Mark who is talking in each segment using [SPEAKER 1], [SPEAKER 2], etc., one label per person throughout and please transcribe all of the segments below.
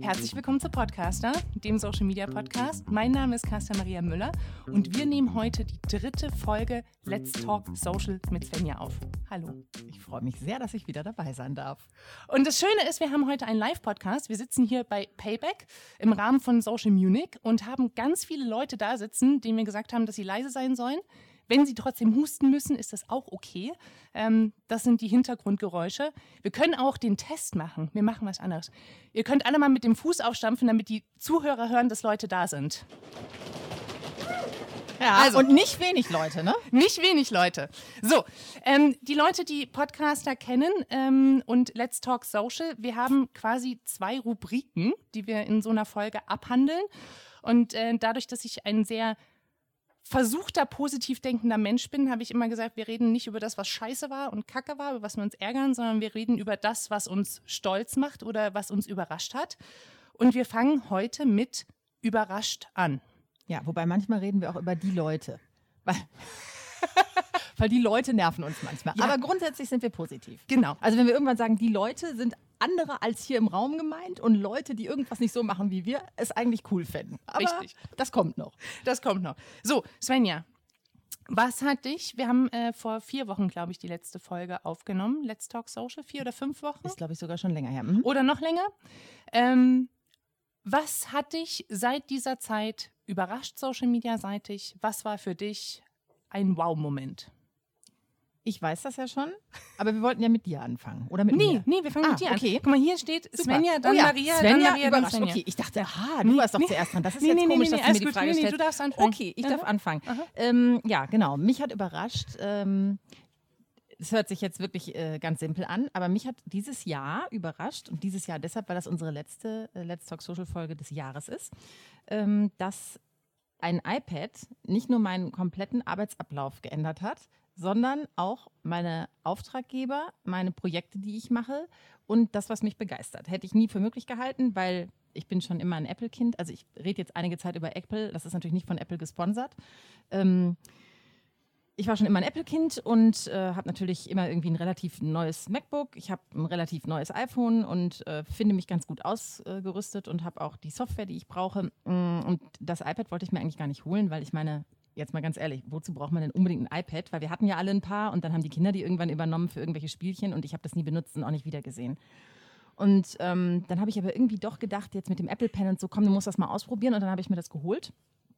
[SPEAKER 1] Herzlich willkommen zu Podcaster, dem Social Media Podcast. Mein Name ist Carsten Maria Müller und wir nehmen heute die 3. Folge Let's Talk Social mit Svenja auf. Hallo.
[SPEAKER 2] Ich freue mich sehr, dass ich wieder dabei sein darf.
[SPEAKER 1] Und das Schöne ist, wir haben heute einen Live-Podcast. Wir sitzen hier bei Payback im Rahmen von Social Munich und haben ganz viele Leute da sitzen, denen wir gesagt haben, dass sie leise sein sollen. Wenn Sie trotzdem husten müssen, ist das auch okay. Das sind die Hintergrundgeräusche. Wir können auch den Test machen. Wir machen was anderes. Ihr könnt alle mal mit dem Fuß aufstampfen, damit die Zuhörer hören, dass Leute da sind.
[SPEAKER 2] Ja, also, und nicht wenig Leute, ne?
[SPEAKER 1] Nicht wenig Leute. So, die Leute, die Podcaster kennen und Let's Talk Social, wir haben quasi 2 Rubriken, die wir in so einer Folge abhandeln. Und dadurch, dass ich ein sehr versuchter, positiv denkender Mensch bin, habe ich immer gesagt, wir reden nicht über das, was scheiße war und kacke war, über was wir uns ärgern, sondern wir reden über das, was uns stolz macht oder was uns überrascht hat. Und wir fangen heute mit überrascht an.
[SPEAKER 2] Ja, wobei manchmal reden wir auch über die Leute. Weil die Leute nerven uns manchmal. Ja. Aber grundsätzlich sind wir positiv.
[SPEAKER 1] Genau.
[SPEAKER 2] Also wenn wir irgendwann sagen, die Leute sind andere als hier im Raum gemeint und Leute, die irgendwas nicht so machen wie wir, es eigentlich cool fänden. Aber
[SPEAKER 1] richtig.
[SPEAKER 2] Das kommt noch.
[SPEAKER 1] Das kommt noch. So, Svenja, was hat dich, wir haben vor 4 Wochen, glaube ich, die letzte Folge aufgenommen, Let's Talk Social, 4 oder 5 Wochen?
[SPEAKER 2] Ist, glaube ich, sogar schon länger her.
[SPEAKER 1] Oder noch länger. Was hat dich seit dieser Zeit überrascht, Social Media seitig? Was war für dich ein Wow-Moment?
[SPEAKER 2] Ich weiß das ja schon, aber wir wollten ja mit dir anfangen. Oder mit mir?
[SPEAKER 1] Nee, wir fangen mit dir an.
[SPEAKER 2] Okay.
[SPEAKER 1] Guck mal, hier steht Svenja, dann Maria,
[SPEAKER 2] Svenja,
[SPEAKER 1] dann Maria, dann
[SPEAKER 2] überrascht.
[SPEAKER 1] Svenja.
[SPEAKER 2] Okay, ich dachte, du warst doch zuerst dran. Das ist jetzt komisch, dass du mir die Frage stellst.
[SPEAKER 1] du darfst anfangen.
[SPEAKER 2] Okay, ich darf anfangen. Ja, genau. Mich hat überrascht, es hört sich jetzt wirklich ganz simpel an, aber mich hat dieses Jahr überrascht, und dieses Jahr deshalb, weil das unsere letzte Let's Talk Social Folge des Jahres ist, dass ein iPad nicht nur meinen kompletten Arbeitsablauf geändert hat, sondern auch meine Auftraggeber, meine Projekte, die ich mache und das, was mich begeistert. Hätte ich nie für möglich gehalten, weil ich bin schon immer ein Apple-Kind. Also ich rede jetzt einige Zeit über Apple, das ist natürlich nicht von Apple gesponsert. Ich war schon immer ein Apple-Kind und habe natürlich immer irgendwie ein relativ neues MacBook. Ich habe ein relativ neues iPhone und finde mich ganz gut ausgerüstet und habe auch die Software, die ich brauche. Und das iPad wollte ich mir eigentlich gar nicht holen, weil ich meine, jetzt mal ganz ehrlich, wozu braucht man denn unbedingt ein iPad? Weil wir hatten ja alle ein paar und dann haben die Kinder die irgendwann übernommen für irgendwelche Spielchen und ich habe das nie benutzt und auch nicht wiedergesehen. Und dann habe ich aber irgendwie doch gedacht, jetzt mit dem Apple Pen und so, komm, du musst das mal ausprobieren, und dann habe ich mir das geholt.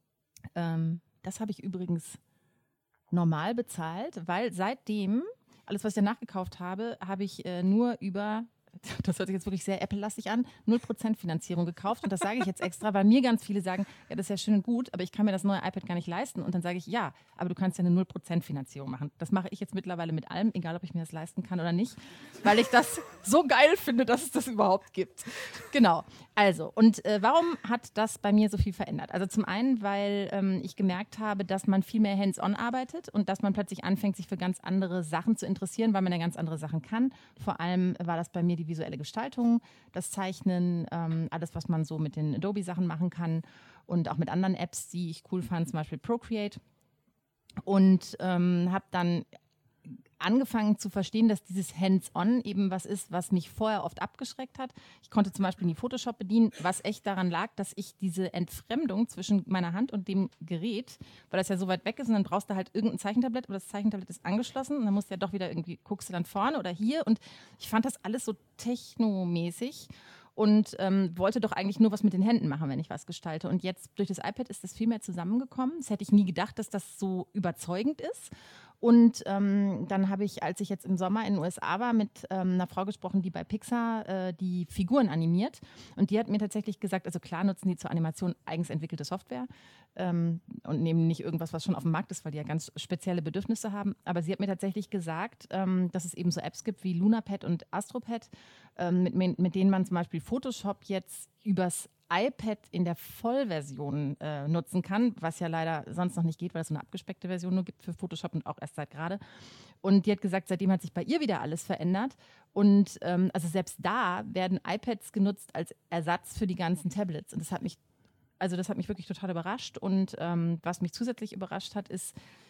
[SPEAKER 2] Das habe ich übrigens normal bezahlt, weil seitdem, alles, was ich danach gekauft habe, habe ich nur über, das hört sich jetzt wirklich sehr Apple-lastig an, 0% Finanzierung gekauft. Und das sage ich jetzt extra, weil mir ganz viele sagen, ja, das ist ja schön und gut, aber ich kann mir das neue iPad gar nicht leisten. Und dann sage ich, ja, aber du kannst ja eine 0% Finanzierung machen. Das mache ich jetzt mittlerweile mit allem, egal ob ich mir das leisten kann oder nicht, weil ich das so geil finde, dass es das überhaupt gibt. Genau. Also, und warum hat das bei mir so viel verändert? Also zum einen, weil ich gemerkt habe, dass man viel mehr hands-on arbeitet und dass man plötzlich anfängt, sich für ganz andere Sachen zu interessieren, weil man ja ganz andere Sachen kann. Vor allem war das bei mir die visuelle Gestaltung, das Zeichnen, alles, was man so mit den Adobe-Sachen machen kann und auch mit anderen Apps, die ich cool fand, zum Beispiel Procreate. Und habe dann angefangen zu verstehen, dass dieses Hands-on eben was ist, was mich vorher oft abgeschreckt hat. Ich konnte zum Beispiel nie Photoshop bedienen, was echt daran lag, dass ich diese Entfremdung zwischen meiner Hand und dem Gerät, weil das ja so weit weg ist und dann brauchst du halt irgendein Zeichentablett, aber das Zeichentablett ist angeschlossen und dann musst du ja doch wieder irgendwie, guckst du dann vorne oder hier, und ich fand das alles so technomäßig und wollte doch eigentlich nur was mit den Händen machen, wenn ich was gestalte. Und jetzt durch das iPad ist das viel mehr zusammengekommen. Das hätte ich nie gedacht, dass das so überzeugend ist. Und dann habe ich, als ich jetzt im Sommer in den USA war, mit einer Frau gesprochen, die bei Pixar die Figuren animiert. Und die hat mir tatsächlich gesagt, also klar nutzen die zur Animation eigens entwickelte Software und nehmen nicht irgendwas, was schon auf dem Markt ist, weil die ja ganz spezielle Bedürfnisse haben. Aber sie hat mir tatsächlich gesagt, dass es eben so Apps gibt wie LunaPad und AstroPad, mit denen man zum Beispiel Photoshop jetzt übers iPad in der Vollversion nutzen kann, was ja leider sonst noch nicht geht, weil es so eine abgespeckte Version nur gibt für Photoshop und auch erst seit gerade. Und die hat gesagt, seitdem hat sich bei ihr wieder alles verändert. Und also selbst da werden iPads genutzt als Ersatz für die ganzen Tablets. Und das hat mich wirklich total überrascht. Und was mich zusätzlich überrascht hat, ist,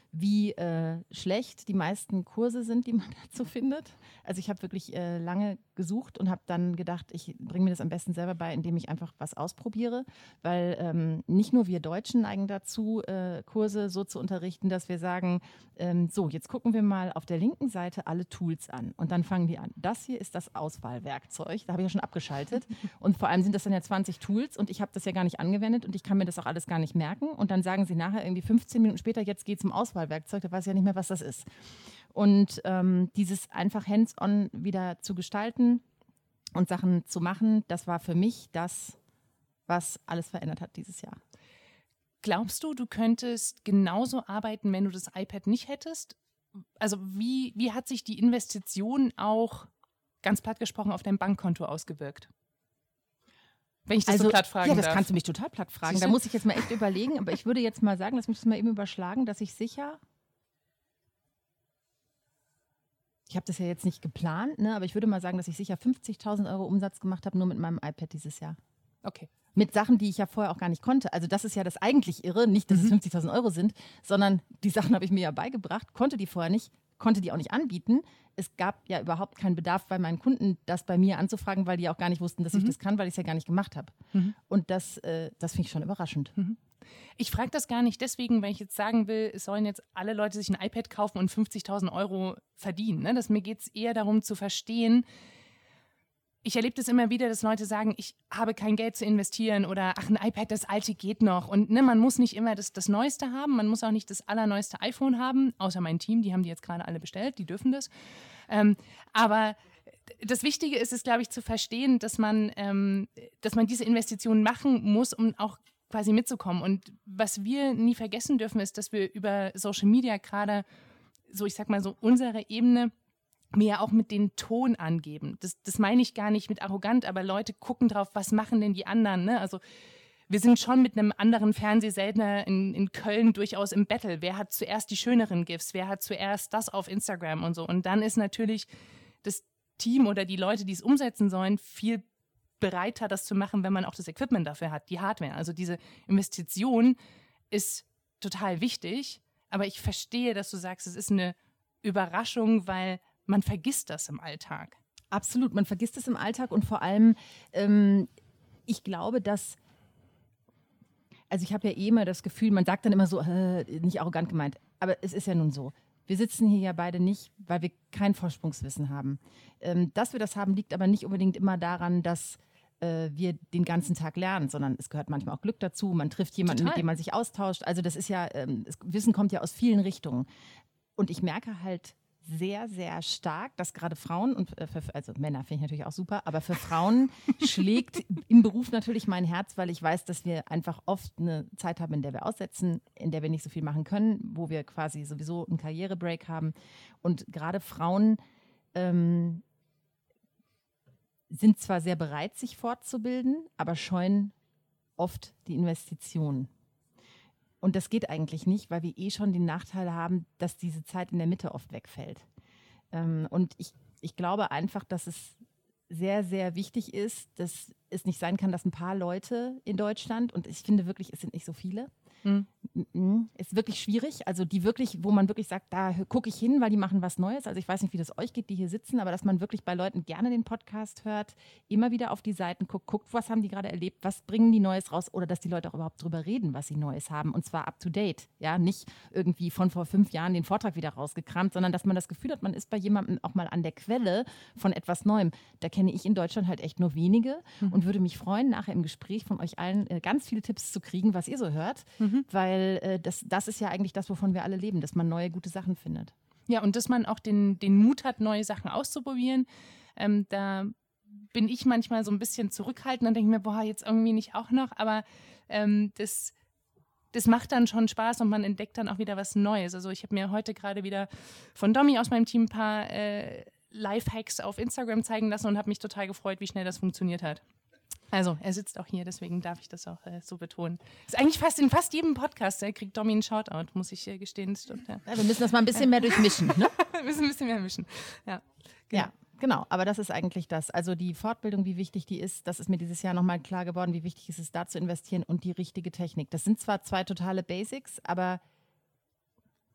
[SPEAKER 2] wie schlecht die meisten Kurse sind, die man dazu findet. Also ich habe wirklich lange gesucht und habe dann gedacht, ich bringe mir das am besten selber bei, indem ich einfach was ausprobiere, weil nicht nur wir Deutschen neigen dazu, Kurse so zu unterrichten, dass wir sagen, so, jetzt gucken wir mal auf der linken Seite alle Tools an und dann fangen die an. Das hier ist das Auswahlwerkzeug, da habe ich ja schon abgeschaltet und vor allem sind das dann ja 20 Tools und ich habe das ja gar nicht angewendet und ich kann mir das auch alles gar nicht merken und dann sagen sie nachher irgendwie 15 Minuten später, jetzt geht es um Auswahlwerkzeug, da weiß ich ja nicht mehr, was das ist. Und dieses einfach hands-on wieder zu gestalten und Sachen zu machen, das war für mich das, was alles verändert hat dieses Jahr.
[SPEAKER 1] Glaubst du, du könntest genauso arbeiten, wenn du das iPad nicht hättest? Also wie hat sich die Investition auch, ganz platt gesprochen, auf dein Bankkonto ausgewirkt? Wenn ich das so platt fragen darf.
[SPEAKER 2] Ja, das kannst du mich total platt fragen. Da muss ich jetzt mal echt überlegen, aber ich würde jetzt mal sagen, lass mich das mal eben überschlagen, dass ich sicher, ich habe das ja jetzt nicht geplant, ne, aber ich würde mal sagen, dass ich sicher 50.000 € Umsatz gemacht habe, nur mit meinem iPad dieses Jahr.
[SPEAKER 1] Okay.
[SPEAKER 2] Mit Sachen, die ich ja vorher auch gar nicht konnte. Also das ist ja das eigentlich Irre, nicht, dass es 50.000 € sind, sondern die Sachen habe ich mir ja beigebracht, konnte die vorher nicht, konnte die auch nicht anbieten. Es gab ja überhaupt keinen Bedarf bei meinen Kunden, das bei mir anzufragen, weil die auch gar nicht wussten, dass ich das kann, weil ich es ja gar nicht gemacht habe. Und das finde ich schon überraschend.
[SPEAKER 1] Ich frage das gar nicht deswegen, weil ich jetzt sagen will, es sollen jetzt alle Leute sich ein iPad kaufen und 50.000 € verdienen. Ne? Mir geht es eher darum zu verstehen, ich erlebe das immer wieder, dass Leute sagen, ich habe kein Geld zu investieren oder ach, ein iPad, das alte geht noch. Und ne, man muss nicht immer das Neueste haben, man muss auch nicht das allerneueste iPhone haben, außer mein Team, die haben die jetzt gerade alle bestellt, die dürfen das. Aber das Wichtige ist es, glaube ich, zu verstehen, dass man diese Investitionen machen muss, um auch quasi mitzukommen. Und was wir nie vergessen dürfen, ist, dass wir über Social Media gerade so, ich sag mal so, unsere Ebene mir ja auch mit den Ton angeben. Das meine ich gar nicht mit arrogant, aber Leute gucken drauf, was machen denn die anderen, ne? Also wir sind schon mit einem anderen Fernsehsender in Köln durchaus im Battle. Wer hat zuerst die schöneren GIFs? Wer hat zuerst das auf Instagram und so? Und dann ist natürlich das Team oder die Leute, die es umsetzen sollen, viel bereiter, das zu machen, wenn man auch das Equipment dafür hat, die Hardware. Also diese Investition ist total wichtig, aber ich verstehe, dass du sagst, es ist eine Überraschung, weil man vergisst das im Alltag.
[SPEAKER 2] Absolut, man vergisst es im Alltag und vor allem, ich glaube, dass, also ich habe ja immer das Gefühl, man sagt dann immer so, nicht arrogant gemeint, aber es ist ja nun so. Wir sitzen hier ja beide nicht, weil wir kein Vorsprungswissen haben. Dass wir das haben, liegt aber nicht unbedingt immer daran, dass wir den ganzen Tag lernen, sondern es gehört manchmal auch Glück dazu. Man trifft jemanden, mit dem man sich austauscht. Also das ist ja, das Wissen kommt ja aus vielen Richtungen. Und ich merke halt sehr, sehr stark, dass gerade Frauen, und also Männer finde ich natürlich auch super, aber für Frauen schlägt im Beruf natürlich mein Herz, weil ich weiß, dass wir einfach oft eine Zeit haben, in der wir aussetzen, in der wir nicht so viel machen können, wo wir quasi sowieso einen Karrierebreak haben. Und gerade Frauen sind zwar sehr bereit, sich fortzubilden, aber scheuen oft die Investitionen. Und das geht eigentlich nicht, weil wir schon den Nachteil haben, dass diese Zeit in der Mitte oft wegfällt. Und ich glaube einfach, dass es sehr, sehr wichtig ist, dass es nicht sein kann, dass ein paar Leute in Deutschland, und ich finde wirklich, es sind nicht so viele, ist wirklich schwierig. Also die wirklich, wo man wirklich sagt, da gucke ich hin, weil die machen was Neues. Also ich weiß nicht, wie das euch geht, die hier sitzen, aber dass man wirklich bei Leuten gerne den Podcast hört, immer wieder auf die Seiten guckt, was haben die gerade erlebt, was bringen die Neues raus oder dass die Leute auch überhaupt drüber reden, was sie Neues haben und zwar up to date. Ja, nicht irgendwie von vor 5 Jahren den Vortrag wieder rausgekramt, sondern dass man das Gefühl hat, man ist bei jemandem auch mal an der Quelle von etwas Neuem. Da kenne ich in Deutschland halt echt nur wenige und würde mich freuen, nachher im Gespräch von euch allen ganz viele Tipps zu kriegen, was ihr so hört, weil das ist ja eigentlich das, wovon wir alle leben, dass man neue, gute Sachen findet.
[SPEAKER 1] Ja, und dass man auch den Mut hat, neue Sachen auszuprobieren. Da bin ich manchmal so ein bisschen zurückhaltend und denke mir, boah, jetzt irgendwie nicht auch noch, aber das macht dann schon Spaß und man entdeckt dann auch wieder was Neues. Also ich habe mir heute gerade wieder von Domi aus meinem Team ein paar Lifehacks auf Instagram zeigen lassen und habe mich total gefreut, wie schnell das funktioniert hat. Also, er sitzt auch hier, deswegen darf ich das auch so betonen. Ist eigentlich in fast jedem Podcast, kriegt Domi einen Shoutout, muss ich gestehen. Das stimmt, ja.
[SPEAKER 2] Ja, wir müssen das mal ein bisschen mehr durchmischen, ne?
[SPEAKER 1] Wir müssen ein bisschen mehr mischen, ja. Genau.
[SPEAKER 2] Ja, genau, aber das ist eigentlich das. Also die Fortbildung, wie wichtig die ist, das ist mir dieses Jahr nochmal klar geworden, wie wichtig es ist, da zu investieren und die richtige Technik. Das sind zwar 2 totale Basics, aber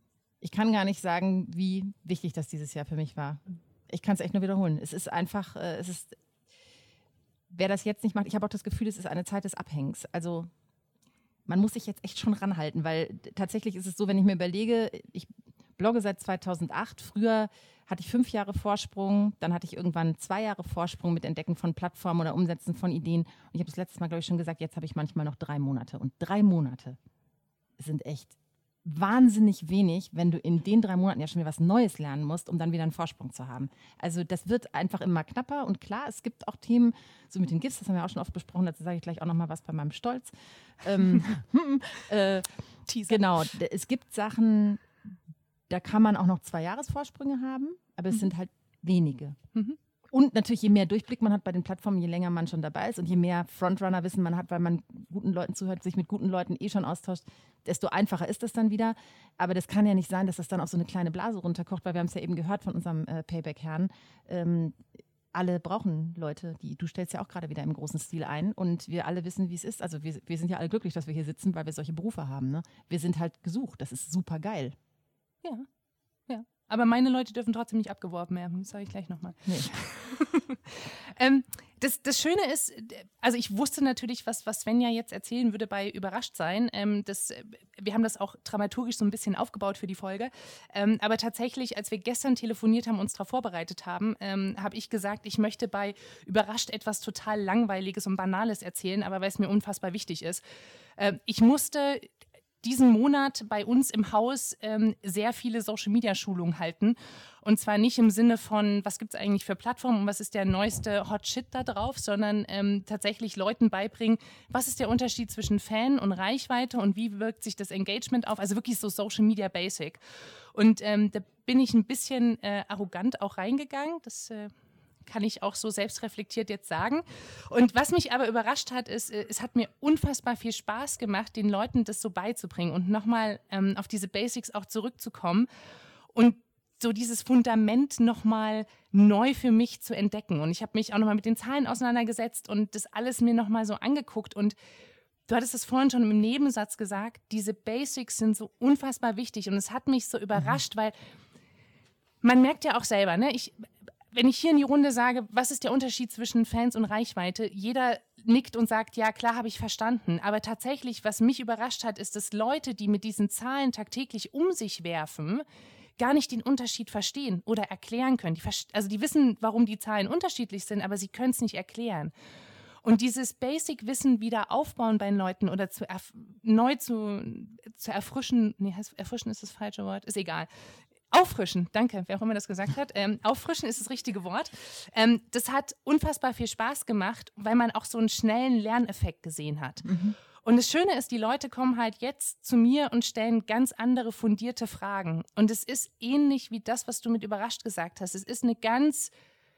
[SPEAKER 2] Ich kann gar nicht sagen, wie wichtig das dieses Jahr für mich war. Ich kann es echt nur wiederholen. Es ist einfach, wer das jetzt nicht macht, ich habe auch das Gefühl, es ist eine Zeit des Abhängens. Also man muss sich jetzt echt schon ranhalten, weil tatsächlich ist es so, wenn ich mir überlege, ich blogge seit 2008, früher hatte ich 5 Jahre Vorsprung, dann hatte ich irgendwann 2 Jahre Vorsprung mit Entdecken von Plattformen oder Umsetzen von Ideen. Und ich habe das letztes Mal, glaube ich, schon gesagt, jetzt habe ich manchmal noch 3 Monate. Und 3 Monate sind echt wahnsinnig wenig, wenn du in den 3 Monaten ja schon wieder was Neues lernen musst, um dann wieder einen Vorsprung zu haben. Also das wird einfach immer knapper und klar, es gibt auch Themen, so mit den GIFs, das haben wir auch schon oft besprochen, dazu sage ich gleich auch nochmal was bei meinem Stolz. Genau, es gibt Sachen, da kann man auch noch 2 Jahresvorsprünge haben, aber es sind halt wenige. Und natürlich, je mehr Durchblick man hat bei den Plattformen, je länger man schon dabei ist und je mehr Frontrunner-Wissen man hat, weil man guten Leuten zuhört, sich mit guten Leuten schon austauscht, desto einfacher ist das dann wieder. Aber das kann ja nicht sein, dass das dann auf so eine kleine Blase runterkocht, weil wir haben es ja eben gehört von unserem Payback-Herrn. Alle brauchen Leute, du stellst ja auch gerade wieder im großen Stil ein und wir alle wissen, wie es ist. Also wir sind ja alle glücklich, dass wir hier sitzen, weil wir solche Berufe haben. Ne? Wir sind halt gesucht, das ist super geil.
[SPEAKER 1] Ja. Aber meine Leute dürfen trotzdem nicht abgeworben werden. Das sage ich gleich nochmal. Nee. Das Schöne ist, also ich wusste natürlich, was Svenja jetzt erzählen würde bei Überraschtsein. Wir haben das auch dramaturgisch so ein bisschen aufgebaut für die Folge. Aber tatsächlich, als wir gestern telefoniert haben, uns darauf vorbereitet haben, habe ich gesagt, ich möchte bei Überrascht etwas total Langweiliges und Banales erzählen, aber weil es mir unfassbar wichtig ist. Ich musste diesen Monat bei uns im Haus sehr viele Social-Media-Schulungen halten. Und zwar nicht im Sinne von, was gibt es eigentlich für Plattformen und was ist der neueste Hot Shit da drauf, sondern tatsächlich Leuten beibringen, was ist der Unterschied zwischen Fan und Reichweite und wie wirkt sich das Engagement auf, also wirklich so Social-Media-Basic. Und da bin ich ein bisschen arrogant auch reingegangen, das kann ich auch so selbstreflektiert jetzt sagen. Und was mich aber überrascht hat, ist, es hat mir unfassbar viel Spaß gemacht, den Leuten das so beizubringen und nochmal auf diese Basics auch zurückzukommen und so dieses Fundament nochmal neu für mich zu entdecken. Und ich habe mich auch nochmal mit den Zahlen auseinandergesetzt und das alles mir nochmal so angeguckt. Und du hattest es vorhin schon im Nebensatz gesagt, diese Basics sind so unfassbar wichtig. Und es hat mich so überrascht, weil man merkt ja auch selber, ne? Wenn ich hier in die Runde sage, was ist der Unterschied zwischen Fans und Reichweite, jeder nickt und sagt, ja, klar, habe ich verstanden. Aber tatsächlich, was mich überrascht hat, ist, dass Leute, die mit diesen Zahlen tagtäglich um sich werfen, gar nicht den Unterschied verstehen oder erklären können. Die wissen, warum die Zahlen unterschiedlich sind, aber sie können es nicht erklären. Und dieses Basic-Wissen wieder aufbauen bei den Leuten oder neu zu erfrischen, erfrischen ist das falsche Wort, ist egal. Auffrischen, danke, wer auch immer das gesagt hat. Auffrischen ist das richtige Wort. Das hat unfassbar viel Spaß gemacht, weil man auch so einen schnellen Lerneffekt gesehen hat. Und das Schöne ist, die Leute kommen halt jetzt zu mir und stellen ganz andere fundierte Fragen. Und es ist ähnlich wie das, was du mit überrascht gesagt hast. Es ist eine ganz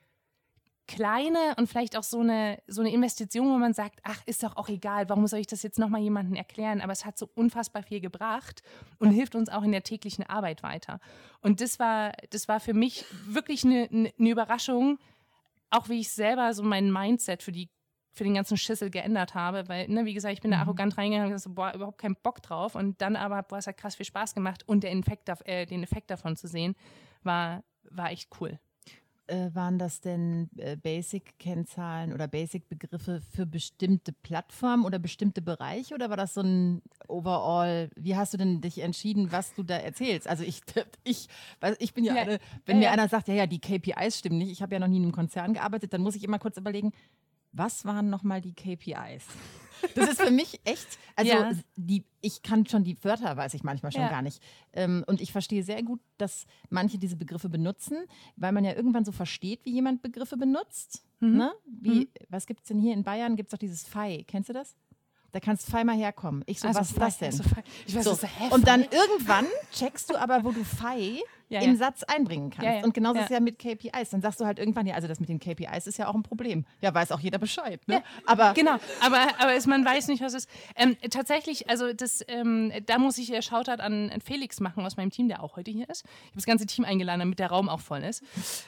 [SPEAKER 1] kleine und vielleicht auch so eine Investition, wo man sagt, ach, ist doch auch egal, warum soll ich das jetzt nochmal jemandem erklären? Aber es hat so unfassbar viel gebracht und hilft uns auch in der täglichen Arbeit weiter. Und das war für mich wirklich eine Überraschung, auch wie ich selber so mein Mindset für den ganzen Schissel geändert habe, weil, ne, wie gesagt, ich bin da arrogant reingegangen und gesagt, so, boah, überhaupt keinen Bock drauf und dann aber, boah, es hat krass viel Spaß gemacht und den Effekt davon zu sehen, war echt cool.
[SPEAKER 2] Waren das denn Basic-Kennzahlen oder Basic-Begriffe für bestimmte Plattformen oder bestimmte Bereiche oder war das so ein Overall, wie hast du denn dich entschieden, was du da erzählst? Also ich bin ja eine, wenn mir einer sagt, ja, die KPIs stimmen nicht, ich habe ja noch nie in einem Konzern gearbeitet, dann muss ich immer kurz überlegen, was waren nochmal die KPIs? Das ist für mich echt, also ich kann schon die Wörter, weiß ich manchmal schon gar nicht. Und ich verstehe sehr gut, dass manche diese Begriffe benutzen, weil man ja irgendwann so versteht, wie jemand Begriffe benutzt. Ne? Was gibt es denn hier in Bayern? Gibt es doch dieses FEI, kennst du das? Da kannst FEI mal herkommen. Ich so, also was ist das denn? Ich weiß, so. Und dann irgendwann checkst du aber, wo du FEI im Satz einbringen kannst. Und genauso ist es ja mit KPIs. Dann sagst du halt irgendwann, ja, also das mit den KPIs ist ja auch ein Problem. Ja, weiß auch jeder Bescheid. Ne?
[SPEAKER 1] Ja, aber genau, aber man weiß nicht, was es ist. Tatsächlich, also da muss ich Shoutout an Felix machen aus meinem Team, der auch heute hier ist. Ich habe das ganze Team eingeladen, damit der Raum auch voll ist.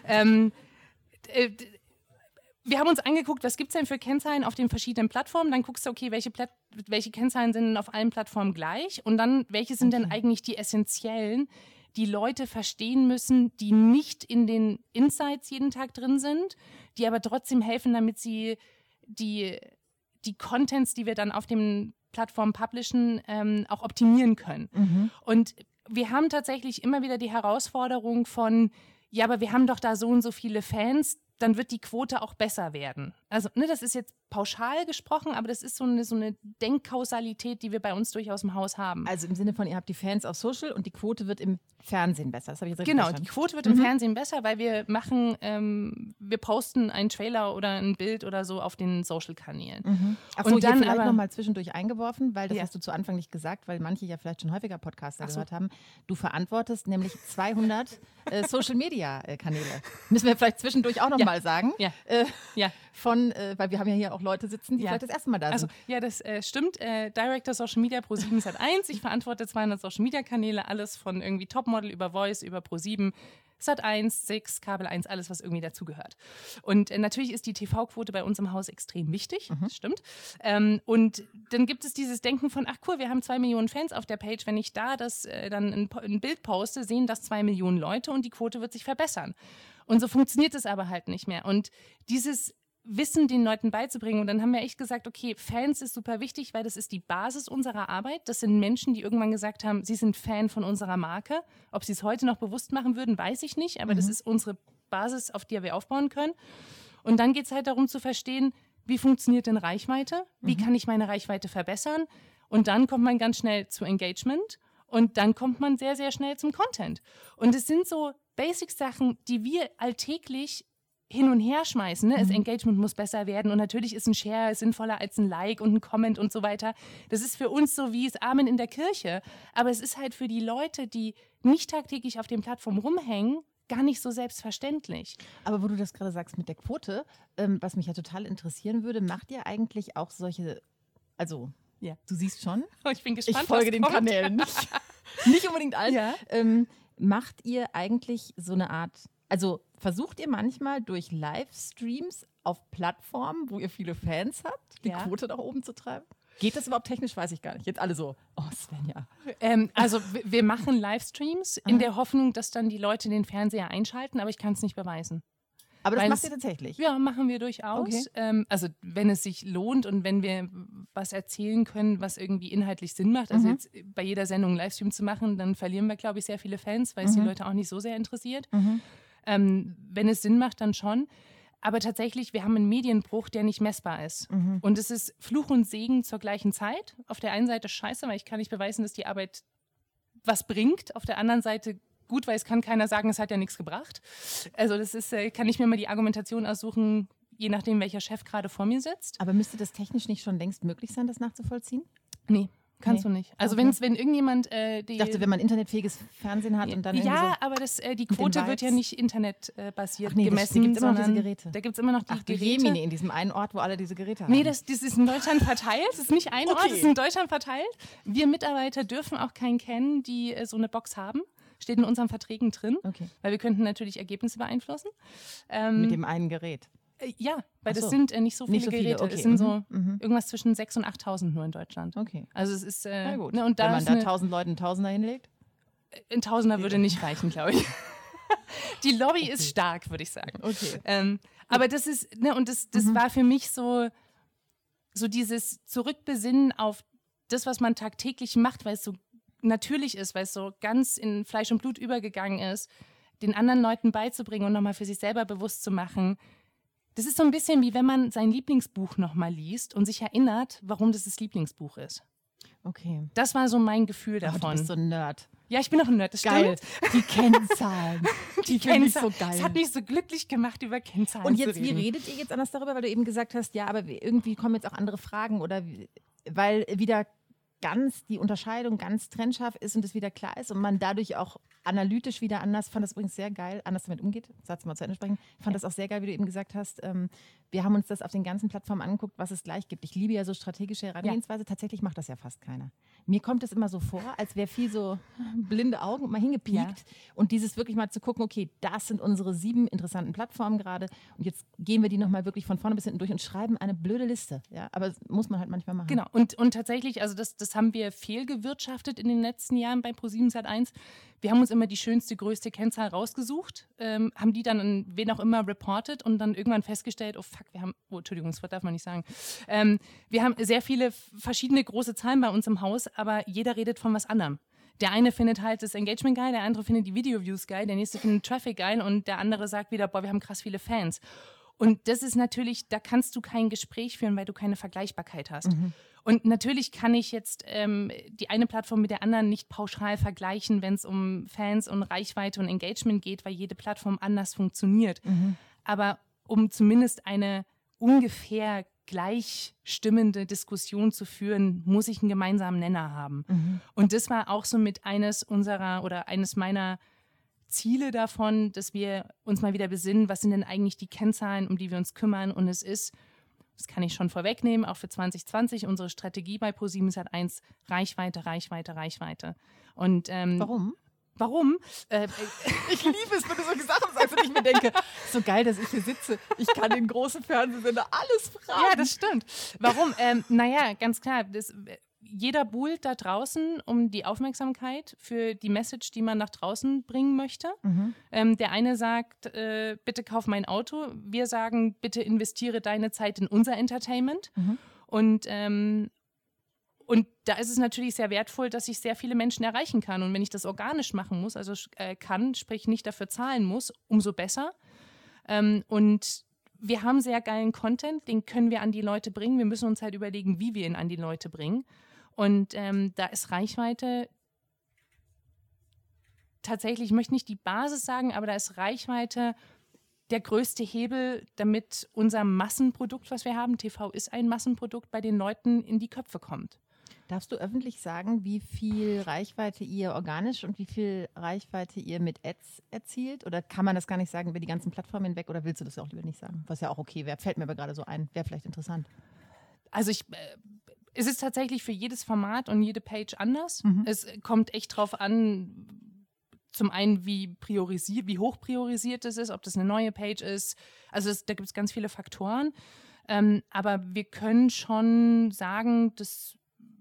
[SPEAKER 1] Wir haben uns angeguckt, was gibt es denn für Kennzahlen auf den verschiedenen Plattformen. Dann guckst du, okay, welche Kennzahlen sind auf allen Plattformen gleich und dann, welche sind denn eigentlich die essentiellen, die Leute verstehen müssen, die nicht in den Insights jeden Tag drin sind, die aber trotzdem helfen, damit sie die Contents, die wir dann auf den Plattformen publishen, auch optimieren können. Und wir haben tatsächlich immer wieder die Herausforderung von, ja, aber wir haben doch da so und so viele Fans, dann wird die Quote auch besser werden. Also, das ist jetzt pauschal gesprochen, aber das ist so eine Denkkausalität, die wir bei uns durchaus im Haus haben.
[SPEAKER 2] Also im Sinne von, ihr habt die Fans auf Social und die Quote wird im Fernsehen besser. Das habe ich jetzt richtig verstanden.
[SPEAKER 1] Die Quote wird im Fernsehen besser, weil wir posten einen Trailer oder ein Bild oder so auf den Social-Kanälen.
[SPEAKER 2] Achso, und dann vielleicht nochmal zwischendurch eingeworfen, weil das hast du zu Anfang nicht gesagt, weil manche ja vielleicht schon häufiger Podcaster gehört haben. Du verantwortest nämlich 200 Social-Media-Kanäle. Müssen wir vielleicht zwischendurch auch nochmal sagen. Weil wir haben ja hier auch Leute sitzen, die vielleicht das erste Mal da sind.
[SPEAKER 1] Ja, das stimmt. Director Social Media ProSieben Sat.1. Ich verantworte 200 Social Media Kanäle, alles von irgendwie Topmodel über Voice, über ProSieben, Sat.1, Six, Kabel 1, alles, was irgendwie dazugehört. Und natürlich ist die TV-Quote bei uns im Haus extrem wichtig, das stimmt. Und dann gibt es dieses Denken von, ach cool, wir haben 2 Millionen Fans auf der Page, wenn ich da dann ein Bild poste, sehen das 2 Millionen Leute und die Quote wird sich verbessern. Und so funktioniert es aber halt nicht mehr. Und dieses Wissen den Leuten beizubringen. Und dann haben wir echt gesagt, okay, Fans ist super wichtig, weil das ist die Basis unserer Arbeit. Das sind Menschen, die irgendwann gesagt haben, sie sind Fan von unserer Marke. Ob sie es heute noch bewusst machen würden, weiß ich nicht. Aber das ist unsere Basis, auf der wir aufbauen können. Und dann geht es halt darum zu verstehen, wie funktioniert denn Reichweite? Wie kann ich meine Reichweite verbessern? Und dann kommt man ganz schnell zu Engagement. Und dann kommt man sehr, sehr schnell zum Content. Und es sind so Basic-Sachen, die wir alltäglich hin und her schmeißen. Ne? Das Engagement muss besser werden und natürlich ist ein Share sinnvoller als ein Like und ein Comment und so weiter. Das ist für uns so wie das Amen in der Kirche. Aber es ist halt für die Leute, die nicht tagtäglich auf den Plattformen rumhängen, gar nicht so selbstverständlich.
[SPEAKER 2] Aber wo du das gerade sagst mit der Quote, was mich ja total interessieren würde, macht ihr eigentlich auch solche, also du siehst schon,
[SPEAKER 1] ich bin gespannt,
[SPEAKER 2] ich folge den Kanälen nicht unbedingt allen. Ja. Macht ihr eigentlich so eine Art, also versucht ihr manchmal durch Livestreams auf Plattformen, wo ihr viele Fans habt, die Quote nach oben zu treiben? Geht das überhaupt technisch? Weiß ich gar nicht. Jetzt alle so, oh Svenja.
[SPEAKER 1] Also wir machen Livestreams in der Hoffnung, dass dann die Leute den Fernseher einschalten, aber ich kann es nicht beweisen.
[SPEAKER 2] Aber das macht ihr tatsächlich?
[SPEAKER 1] Ja, machen wir durchaus. Okay. Also wenn es sich lohnt und wenn wir was erzählen können, was irgendwie inhaltlich Sinn macht, also jetzt bei jeder Sendung einen Livestream zu machen, dann verlieren wir, glaube ich, sehr viele Fans, weil es die Leute auch nicht so sehr interessiert. Wenn es Sinn macht, dann schon. Aber tatsächlich, wir haben einen Medienbruch, der nicht messbar ist. Und es ist Fluch und Segen zur gleichen Zeit. Auf der einen Seite scheiße, weil ich kann nicht beweisen, dass die Arbeit was bringt. Auf der anderen Seite gut, weil es kann keiner sagen, es hat ja nichts gebracht. Also das ist, kann ich mir mal die Argumentation aussuchen, je nachdem, welcher Chef gerade vor mir sitzt.
[SPEAKER 2] Aber müsste das technisch nicht schon längst möglich sein, das nachzuvollziehen?
[SPEAKER 1] Nee. Kannst du nicht. Also wenn irgendjemand...
[SPEAKER 2] ich dachte, wenn man internetfähiges Fernsehen hat und dann
[SPEAKER 1] ja, so aber die Quote wird ja nicht internetbasiert gemessen.
[SPEAKER 2] Da gibt es immer noch diese Geräte.
[SPEAKER 1] Da gibt es immer noch die Geräte.
[SPEAKER 2] Jemine, in diesem einen Ort, wo alle diese Geräte haben.
[SPEAKER 1] Nee, das ist in Deutschland verteilt. Das ist nicht ein Ort, das ist in Deutschland verteilt. Wir Mitarbeiter dürfen auch keinen kennen, die so eine Box haben. Steht in unseren Verträgen drin. Weil wir könnten natürlich Ergebnisse beeinflussen.
[SPEAKER 2] Mit dem einen Gerät.
[SPEAKER 1] Ja, weil das sind nicht so viele Geräte. Es sind so irgendwas zwischen 6.000 und 8.000 nur in Deutschland.
[SPEAKER 2] Okay.
[SPEAKER 1] Also es ist...
[SPEAKER 2] Na gut.
[SPEAKER 1] Ne, und
[SPEAKER 2] wenn man da 1.000 Leuten einen Tausender hinlegt?
[SPEAKER 1] Ein Tausender würde nicht reichen, glaube ich. Die Lobby ist stark, würde ich sagen.
[SPEAKER 2] Okay.
[SPEAKER 1] Aber das ist... Ne, und das war für mich so dieses Zurückbesinnen auf das, was man tagtäglich macht, weil es so natürlich ist, weil es so ganz in Fleisch und Blut übergegangen ist, den anderen Leuten beizubringen und nochmal für sich selber bewusst zu machen. Das ist so ein bisschen wie wenn man sein Lieblingsbuch nochmal liest und sich erinnert, warum das Lieblingsbuch ist.
[SPEAKER 2] Okay.
[SPEAKER 1] Das war so mein Gefühl davon.
[SPEAKER 2] Du bist so ein Nerd.
[SPEAKER 1] Ja, ich bin auch ein Nerd, das
[SPEAKER 2] geil.
[SPEAKER 1] Stimmt.
[SPEAKER 2] Die Kennzahlen.
[SPEAKER 1] Die Kennzahlen. So geil. Das hat mich so glücklich gemacht, über Kennzahlen
[SPEAKER 2] und jetzt,
[SPEAKER 1] zu reden.
[SPEAKER 2] Wie redet ihr jetzt anders darüber, weil du eben gesagt hast, ja, aber irgendwie kommen jetzt auch andere Fragen oder weil wieder ganz die Unterscheidung ganz trennscharf ist und es wieder klar ist und man dadurch auch analytisch wieder anders, fand das übrigens sehr geil, anders damit umgeht, Satz mal zu Ende sprechen, fand das auch sehr geil, wie du eben gesagt hast, wir haben uns das auf den ganzen Plattformen angeguckt, was es gleich gibt. Ich liebe ja so strategische Herangehensweise, tatsächlich macht das ja fast keiner. Mir kommt es immer so vor, als wäre viel so blinde Augen und mal hingepiekt und dieses wirklich mal zu gucken, okay, das sind unsere 7 interessanten Plattformen gerade und jetzt gehen wir die nochmal wirklich von vorne bis hinten durch und schreiben eine blöde Liste, ja, aber das muss man halt manchmal machen.
[SPEAKER 1] Genau, und tatsächlich, also das das haben wir fehlgewirtschaftet in den letzten Jahren bei ProSiebenSat.1. Wir haben uns immer die schönste, größte Kennzahl rausgesucht, haben die dann an wen auch immer reported und dann irgendwann festgestellt, oh fuck, Entschuldigung, das Wort darf man nicht sagen. Wir haben sehr viele verschiedene große Zahlen bei uns im Haus, aber jeder redet von was anderem. Der eine findet halt das Engagement geil, der andere findet die Video-Views geil, der nächste findet Traffic geil und der andere sagt wieder, boah, wir haben krass viele Fans. Und das ist natürlich, da kannst du kein Gespräch führen, weil du keine Vergleichbarkeit hast. Und natürlich kann ich jetzt die eine Plattform mit der anderen nicht pauschal vergleichen, wenn es um Fans und Reichweite und Engagement geht, weil jede Plattform anders funktioniert. Aber um zumindest eine ungefähr gleichstimmende Diskussion zu führen, muss ich einen gemeinsamen Nenner haben. Und das war auch so mit eines meiner Ziele davon, dass wir uns mal wieder besinnen, was sind denn eigentlich die Kennzahlen, um die wir uns kümmern. Und es ist, das kann ich schon vorwegnehmen, auch für 2020 unsere Strategie bei ProSiebenSat.1 Reichweite, Reichweite, Reichweite. Und
[SPEAKER 2] Warum?
[SPEAKER 1] Warum?
[SPEAKER 2] Ich liebe es, wenn du solche Sachen sagst und ich mir denke, so geil, dass ich hier sitze. Ich kann den großen Fernsehsender alles fragen.
[SPEAKER 1] Ja, das stimmt. Warum? Naja, ganz klar, jeder buhlt da draußen um die Aufmerksamkeit für die Message, die man nach draußen bringen möchte. Der eine sagt, bitte kauf mein Auto. Wir sagen, bitte investiere deine Zeit in unser Entertainment. Und da ist es natürlich sehr wertvoll, dass ich sehr viele Menschen erreichen kann. Und wenn ich das organisch machen muss, also sprich nicht dafür zahlen muss, umso besser. Und wir haben sehr geilen Content, den können wir an die Leute bringen. Wir müssen uns halt überlegen, wie wir ihn an die Leute bringen. Und da ist Reichweite tatsächlich, ich möchte nicht die Basis sagen, aber da ist Reichweite der größte Hebel, damit unser Massenprodukt, was wir haben, TV ist ein Massenprodukt, bei den Leuten in die Köpfe kommt.
[SPEAKER 2] Darfst du öffentlich sagen, wie viel Reichweite ihr organisch und wie viel Reichweite ihr mit Ads erzielt? Oder kann man das gar nicht sagen über die ganzen Plattformen hinweg? Oder willst du das auch lieber nicht sagen? Was ja auch okay wäre. Fällt mir aber gerade so ein. Wäre vielleicht interessant.
[SPEAKER 1] Also es ist tatsächlich für jedes Format und jede Page anders. Es kommt echt drauf an, zum einen, wie hoch priorisiert es ist, ob das eine neue Page ist. Also da gibt es ganz viele Faktoren. Aber wir können schon sagen, dass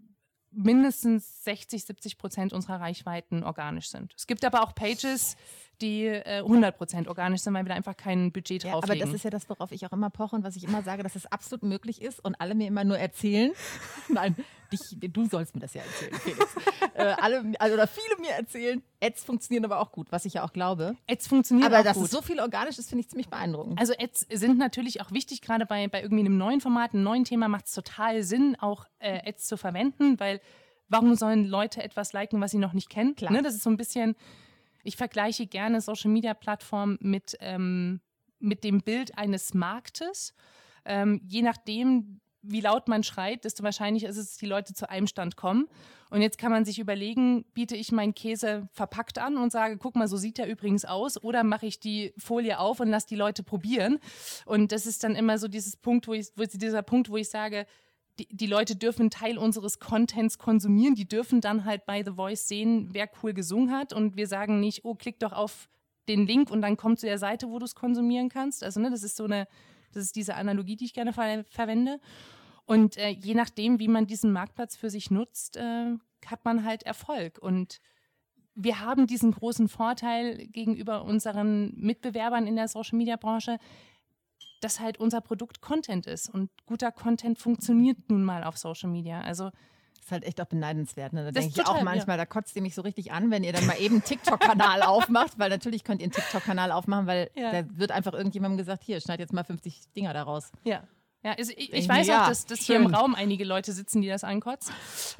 [SPEAKER 1] mindestens 60-70% unserer Reichweiten organisch sind. Es gibt aber auch Pages, die 100% organisch sind, weil wir da einfach kein Budget drauflegen.
[SPEAKER 2] Aber das ist ja das, worauf ich auch immer poche und was ich immer sage, dass es absolut möglich ist und alle mir immer nur erzählen. Nein, du sollst mir das ja erzählen, Felix. Oder viele mir erzählen, Ads funktionieren aber auch gut, was ich ja auch glaube.
[SPEAKER 1] Ads funktionieren
[SPEAKER 2] aber
[SPEAKER 1] auch gut.
[SPEAKER 2] Aber dass es so viel organisch ist, finde ich ziemlich beeindruckend.
[SPEAKER 1] Also Ads sind natürlich auch wichtig, gerade bei irgendwie einem neuen Format, einem neuen Thema macht es total Sinn, auch Ads zu verwenden, weil warum sollen Leute etwas liken, was sie noch nicht kennen?
[SPEAKER 2] Klar.
[SPEAKER 1] Ne, das ist so ein bisschen, ich vergleiche gerne Social-Media-Plattformen mit dem Bild eines Marktes. Je nachdem, wie laut man schreit, desto wahrscheinlicher ist es, dass die Leute zu einem Stand kommen. Und jetzt kann man sich überlegen, biete ich meinen Käse verpackt an und sage, guck mal, so sieht der übrigens aus, oder mache ich die Folie auf und lasse die Leute probieren. Und das ist dann immer so dieser Punkt, wo ich sage, die Leute dürfen einen Teil unseres Contents konsumieren, die dürfen dann halt bei The Voice sehen, wer cool gesungen hat, und wir sagen nicht, oh, klick doch auf den Link und dann komm zu der Seite, wo du es konsumieren kannst. Also das ist diese Analogie, die ich gerne verwende. Und je nachdem, wie man diesen Marktplatz für sich nutzt, hat man halt Erfolg. Und wir haben diesen großen Vorteil gegenüber unseren Mitbewerbern in der Social-Media-Branche, dass halt unser Produkt Content ist. Und guter Content funktioniert nun mal auf Social Media. Also
[SPEAKER 2] das ist halt echt auch beneidenswert. Ne? Da
[SPEAKER 1] das
[SPEAKER 2] denke ich auch manchmal, da kotzt ihr mich so richtig an, wenn ihr dann mal eben einen TikTok-Kanal aufmacht, weil natürlich könnt ihr einen TikTok-Kanal aufmachen, weil da wird einfach irgendjemandem gesagt, hier, schneid jetzt mal 50 Dinger daraus.
[SPEAKER 1] Ja. Ja, also ich weiß auch, dass hier im Raum einige Leute sitzen, die das ankotzen.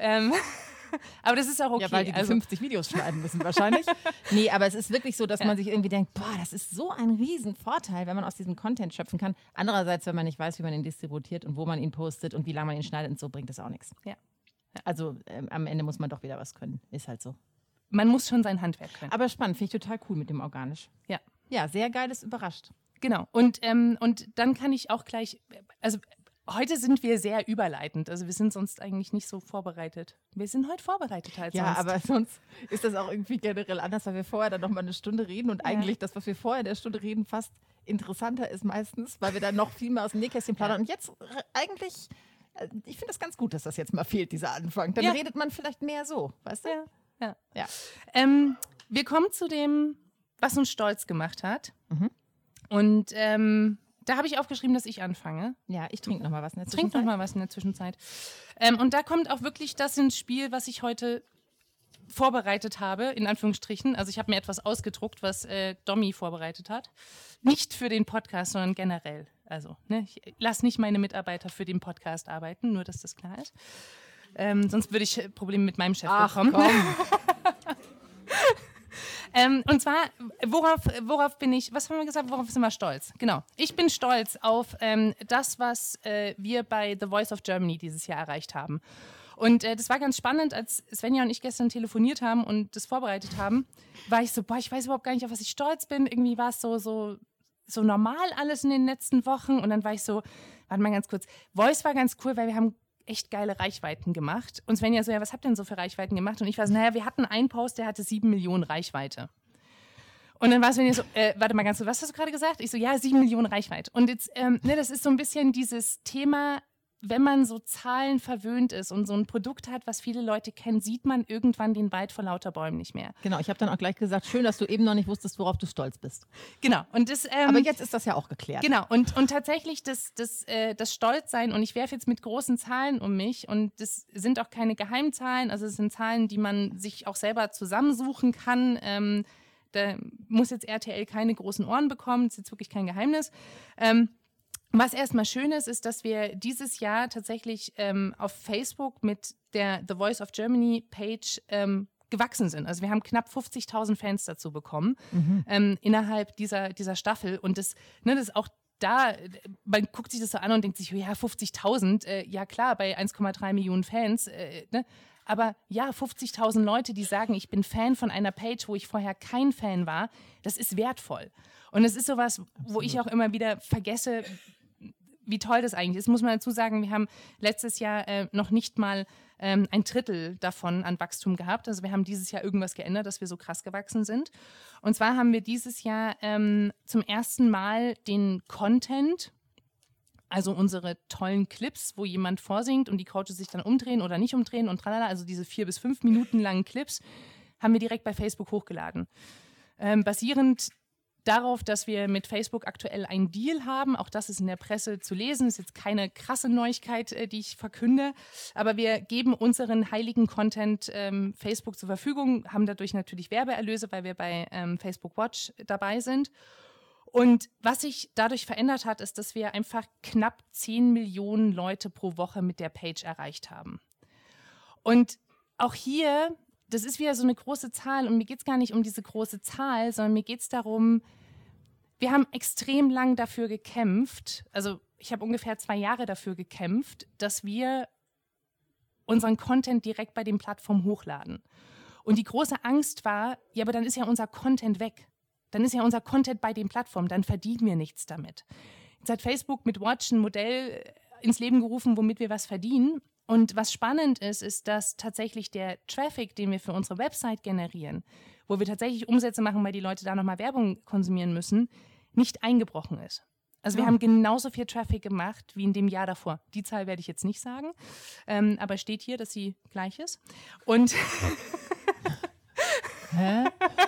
[SPEAKER 1] Aber das ist auch okay.
[SPEAKER 2] Ja, weil die 50 Videos schneiden müssen wahrscheinlich. Nee, aber es ist wirklich so, dass man sich irgendwie denkt, boah, das ist so ein Riesenvorteil, wenn man aus diesem Content schöpfen kann. Andererseits, wenn man nicht weiß, wie man ihn distributiert und wo man ihn postet und wie lange man ihn schneidet und so, bringt das auch nichts.
[SPEAKER 1] Ja.
[SPEAKER 2] Also am Ende muss man doch wieder was können. Ist halt so.
[SPEAKER 1] Man muss schon sein Handwerk können.
[SPEAKER 2] Aber spannend, finde ich total cool mit dem Organisch.
[SPEAKER 1] Ja.
[SPEAKER 2] Ja, sehr geiles überrascht.
[SPEAKER 1] Genau. Und dann kann ich auch gleich, also heute sind wir sehr überleitend. Also wir sind sonst eigentlich nicht so vorbereitet. Wir sind heute vorbereitet halt sonst.
[SPEAKER 2] Ja, aber sonst ist das auch irgendwie generell anders, weil wir vorher dann nochmal eine Stunde reden und eigentlich das, was wir vorher in der Stunde reden, fast interessanter ist meistens, weil wir dann noch viel mehr aus dem Nähkästchen plaudern. Und jetzt eigentlich Ich finde das ganz gut, dass das jetzt mal fehlt, dieser Anfang. Dann redet man vielleicht mehr so, weißt du?
[SPEAKER 1] Ja. Wir kommen zu dem, was uns stolz gemacht hat.
[SPEAKER 2] Mhm.
[SPEAKER 1] Und da habe ich aufgeschrieben, dass ich anfange.
[SPEAKER 2] Ja, ich trinke noch mal was in der
[SPEAKER 1] Trink noch mal was in der Zwischenzeit. Und da kommt auch wirklich das ins Spiel, was ich heute vorbereitet habe, in Anführungsstrichen. Also ich habe mir etwas ausgedruckt, was Domi vorbereitet hat. Nicht für den Podcast, sondern generell. Also ich lasse nicht meine Mitarbeiter für den Podcast arbeiten, nur dass das klar ist. Sonst würde ich Probleme mit meinem Chef bekommen. Und zwar, worauf bin ich, was haben wir gesagt, worauf sind wir stolz? Genau, ich bin stolz auf das, was wir bei The Voice of Germany dieses Jahr erreicht haben. Und das war ganz spannend, als Svenja und ich gestern telefoniert haben und das vorbereitet haben, war ich so, ich weiß überhaupt gar nicht, auf was ich stolz bin. Irgendwie war es so normal alles in den letzten Wochen. Und dann war ich so, warte mal ganz kurz, Voice war ganz cool, weil wir haben echt geile Reichweiten gemacht. Und Svenja so, was habt ihr denn so für Reichweiten gemacht? Und ich war so, wir hatten einen Post, der hatte 7 Millionen Reichweite. Und dann war Svenja so, warte mal ganz kurz, was hast du gerade gesagt? Ich so, 7 Millionen Reichweite. Und jetzt, das ist so ein bisschen dieses Thema, wenn man so Zahlen verwöhnt ist und so ein Produkt hat, was viele Leute kennen, sieht man irgendwann den Wald vor lauter Bäumen nicht mehr.
[SPEAKER 2] Genau, ich habe dann auch gleich gesagt, schön, dass du eben noch nicht wusstest, worauf du stolz bist.
[SPEAKER 1] Genau. Und das,
[SPEAKER 2] aber jetzt ist das ja auch geklärt.
[SPEAKER 1] Genau. Und tatsächlich das Stolzsein, und ich werfe jetzt mit großen Zahlen um mich, und das sind auch keine Geheimzahlen, also es sind Zahlen, die man sich auch selber zusammensuchen kann. Da muss jetzt RTL keine großen Ohren bekommen, das ist jetzt wirklich kein Geheimnis. Was erstmal schön ist, dass wir dieses Jahr tatsächlich auf Facebook mit der The Voice of Germany Page gewachsen sind. Also wir haben knapp 50.000 Fans dazu bekommen innerhalb dieser Staffel. Und das ist auch da, man guckt sich das so an und denkt sich, 50.000, ja klar, bei 1,3 Millionen Fans, aber 50.000 Leute, die sagen, ich bin Fan von einer Page, wo ich vorher kein Fan war, das ist wertvoll. Und es ist sowas, wo ich auch immer wieder vergesse, wie toll das eigentlich ist. Muss man dazu sagen, wir haben letztes Jahr noch nicht mal ein Drittel davon an Wachstum gehabt. Also wir haben dieses Jahr irgendwas geändert, dass wir so krass gewachsen sind. Und zwar haben wir dieses Jahr zum ersten Mal den Content, also unsere tollen Clips, wo jemand vorsingt und die Coaches sich dann umdrehen oder nicht umdrehen und tralala, also diese 4 bis 5 Minuten langen Clips, haben wir direkt bei Facebook hochgeladen. Basierend darauf, dass wir mit Facebook aktuell einen Deal haben. Auch das ist in der Presse zu lesen. Das ist jetzt keine krasse Neuigkeit, die ich verkünde. Aber wir geben unseren heiligen Content Facebook zur Verfügung, haben dadurch natürlich Werbeerlöse, weil wir bei Facebook Watch dabei sind. Und was sich dadurch verändert hat, ist, dass wir einfach knapp 10 Millionen Leute pro Woche mit der Page erreicht haben. Und auch hier, das ist wieder so eine große Zahl, und mir geht es gar nicht um diese große Zahl, sondern mir geht es darum, wir haben extrem lang dafür gekämpft, also ich habe ungefähr 2 Jahre dafür gekämpft, dass wir unseren Content direkt bei den Plattformen hochladen. Und die große Angst war, aber dann ist ja unser Content weg. Dann ist ja unser Content bei den Plattformen, dann verdienen wir nichts damit. Jetzt hat Facebook mit Watch ein Modell ins Leben gerufen, womit wir was verdienen. Und was spannend ist, dass tatsächlich der Traffic, den wir für unsere Website generieren, wo wir tatsächlich Umsätze machen, weil die Leute da nochmal Werbung konsumieren müssen, nicht eingebrochen ist. Also wir haben genauso viel Traffic gemacht wie in dem Jahr davor. Die Zahl werde ich jetzt nicht sagen, aber steht hier, dass sie gleich ist. Und
[SPEAKER 2] Hä?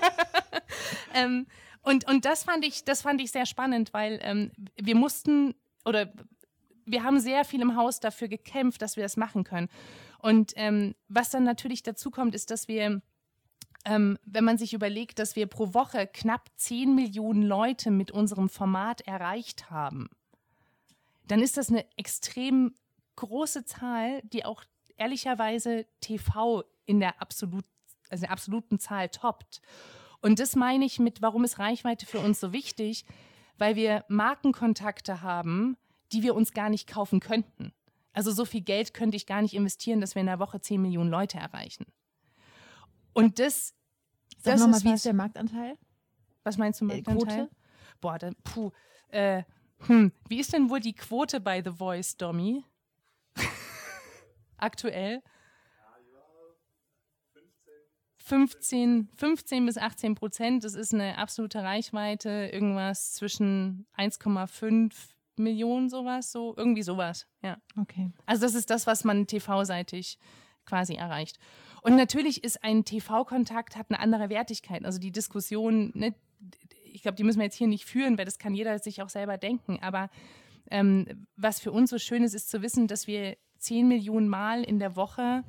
[SPEAKER 1] Und das fand ich sehr spannend, weil wir haben sehr viel im Haus dafür gekämpft, dass wir das machen können. Und was dann natürlich dazu kommt, ist, dass wir, wenn man sich überlegt, dass wir pro Woche knapp 10 Millionen Leute mit unserem Format erreicht haben, dann ist das eine extrem große Zahl, die auch ehrlicherweise TV in der absoluten Zahl toppt. Und das meine ich mit, warum ist Reichweite für uns so wichtig? Weil wir Markenkontakte haben, die wir uns gar nicht kaufen könnten. Also so viel Geld könnte ich gar nicht investieren, dass wir in der Woche 10 Millionen Leute erreichen. Und das
[SPEAKER 2] Sag nochmal, wie ist der Marktanteil?
[SPEAKER 1] Was meinst du mit
[SPEAKER 2] Quote?
[SPEAKER 1] Boah, wie ist denn wohl die Quote bei The Voice, Domi? Aktuell? 15 bis 18%, das ist eine absolute Reichweite, irgendwas zwischen 1,5 Millionen sowas, so irgendwie sowas, ja.
[SPEAKER 2] Okay.
[SPEAKER 1] Also das ist das, was man TV-seitig quasi erreicht. Und natürlich ist ein TV-Kontakt, hat eine andere Wertigkeit. Also die Diskussion, ne, ich glaube, die müssen wir jetzt hier nicht führen, weil das kann jeder sich auch selber denken. Aber was für uns so schön ist zu wissen, dass wir 10 Millionen Mal in der Woche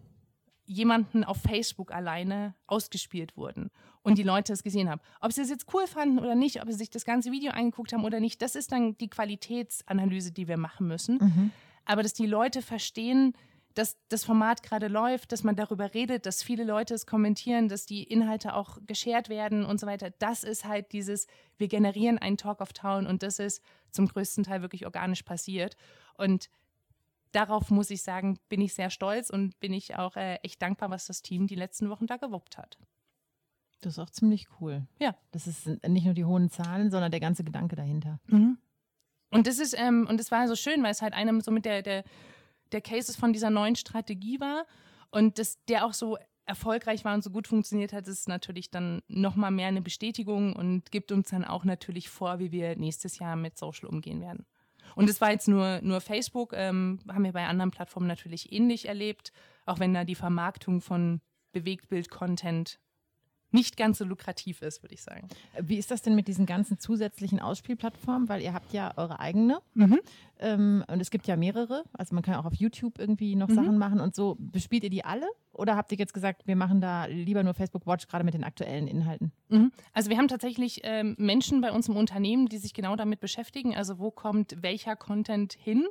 [SPEAKER 1] jemanden auf Facebook alleine ausgespielt wurden und die Leute es gesehen haben. Ob sie es jetzt cool fanden oder nicht, ob sie sich das ganze Video angeguckt haben oder nicht, das ist dann die Qualitätsanalyse, die wir machen müssen. Aber dass die Leute verstehen, dass das Format gerade läuft, dass man darüber redet, dass viele Leute es kommentieren, dass die Inhalte auch geshared werden und so weiter. Das ist halt dieses, wir generieren einen Talk of Town und das ist zum größten Teil wirklich organisch passiert. Und darauf muss ich sagen, bin ich sehr stolz und bin ich auch echt dankbar, was das Team die letzten Wochen da gewuppt hat.
[SPEAKER 2] Das ist auch ziemlich cool.
[SPEAKER 1] Ja.
[SPEAKER 2] Das ist nicht nur die hohen Zahlen, sondern der ganze Gedanke dahinter.
[SPEAKER 1] Und das ist, und das war so schön, weil es halt einem so mit der Cases von dieser neuen Strategie war und der auch so erfolgreich war und so gut funktioniert hat, ist natürlich dann nochmal mehr eine Bestätigung und gibt uns dann auch natürlich vor, wie wir nächstes Jahr mit Social umgehen werden. Und es war jetzt nur Facebook, haben wir bei anderen Plattformen natürlich ähnlich erlebt, auch wenn da die Vermarktung von Bewegtbild-Content nicht ganz so lukrativ ist, würde ich sagen.
[SPEAKER 2] Wie ist das denn mit diesen ganzen zusätzlichen Ausspielplattformen? Weil ihr habt ja eure eigene und es gibt ja mehrere. Also man kann auch auf YouTube irgendwie noch Sachen machen und so. Bespielt ihr die alle? Oder habt ihr jetzt gesagt, wir machen da lieber nur Facebook Watch, gerade mit den aktuellen Inhalten?
[SPEAKER 1] Also wir haben tatsächlich Menschen bei uns im Unternehmen, die sich genau damit beschäftigen. Also wo kommt welcher Content hin?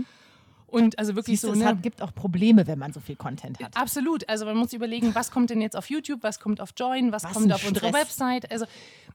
[SPEAKER 1] Und also wirklich
[SPEAKER 2] Siehst du,
[SPEAKER 1] so,
[SPEAKER 2] es gibt auch Probleme, wenn man so viel Content hat.
[SPEAKER 1] Absolut. Also man muss überlegen, was kommt denn jetzt auf YouTube, was kommt auf Join, was kommt auf unsere Website. Also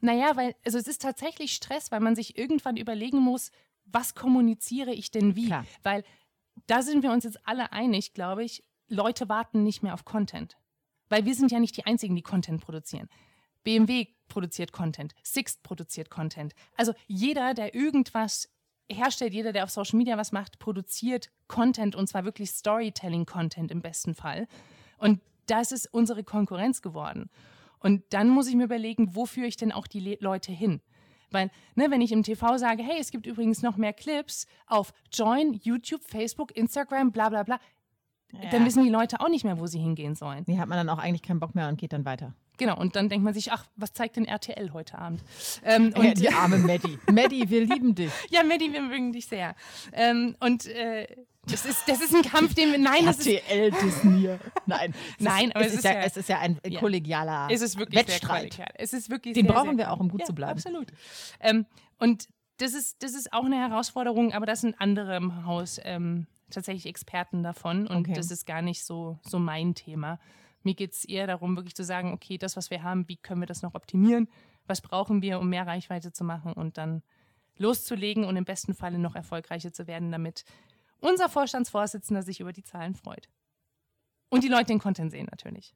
[SPEAKER 1] es ist tatsächlich Stress, weil man sich irgendwann überlegen muss, was kommuniziere ich denn wie?
[SPEAKER 2] Klar.
[SPEAKER 1] Weil da sind wir uns jetzt alle einig, glaube ich, Leute warten nicht mehr auf Content. Weil wir sind ja nicht die Einzigen, die Content produzieren. BMW produziert Content, Sixt produziert Content. Also jeder, der irgendwas herstellt, jeder, der auf Social Media was macht, produziert Content und zwar wirklich Storytelling-Content im besten Fall. Und das ist unsere Konkurrenz geworden. Und dann muss ich mir überlegen, wo führe ich denn auch die Leute hin? Weil, wenn ich im TV sage, hey, es gibt übrigens noch mehr Clips auf Join, YouTube, Facebook, Instagram, bla bla bla, dann wissen die Leute auch nicht mehr, wo sie hingehen sollen.
[SPEAKER 2] Nee, hat man dann auch eigentlich keinen Bock mehr und geht dann weiter.
[SPEAKER 1] Genau, und dann denkt man sich, ach, was zeigt denn RTL heute Abend?
[SPEAKER 2] Und die arme Maddie. Maddie, wir lieben dich.
[SPEAKER 1] Ja, Maddie, wir mögen dich sehr. Das ist ein Kampf, den wir... Nein,
[SPEAKER 2] RTL Disney. Nein,
[SPEAKER 1] aber
[SPEAKER 2] es ist ja ein kollegialer Wettstreit.
[SPEAKER 1] Es ist wirklich
[SPEAKER 2] Den
[SPEAKER 1] sehr,
[SPEAKER 2] brauchen
[SPEAKER 1] sehr
[SPEAKER 2] wir auch, um gut zu bleiben.
[SPEAKER 1] Absolut. Und das ist auch eine Herausforderung, aber das sind andere im Haus tatsächlich Experten davon und das ist gar nicht so mein Thema. Mir geht es eher darum, wirklich zu sagen, okay, das, was wir haben, wie können wir das noch optimieren? Was brauchen wir, um mehr Reichweite zu machen und dann loszulegen und im besten Falle noch erfolgreicher zu werden, damit unser Vorstandsvorsitzender sich über die Zahlen freut. Und die Leute den Content sehen natürlich.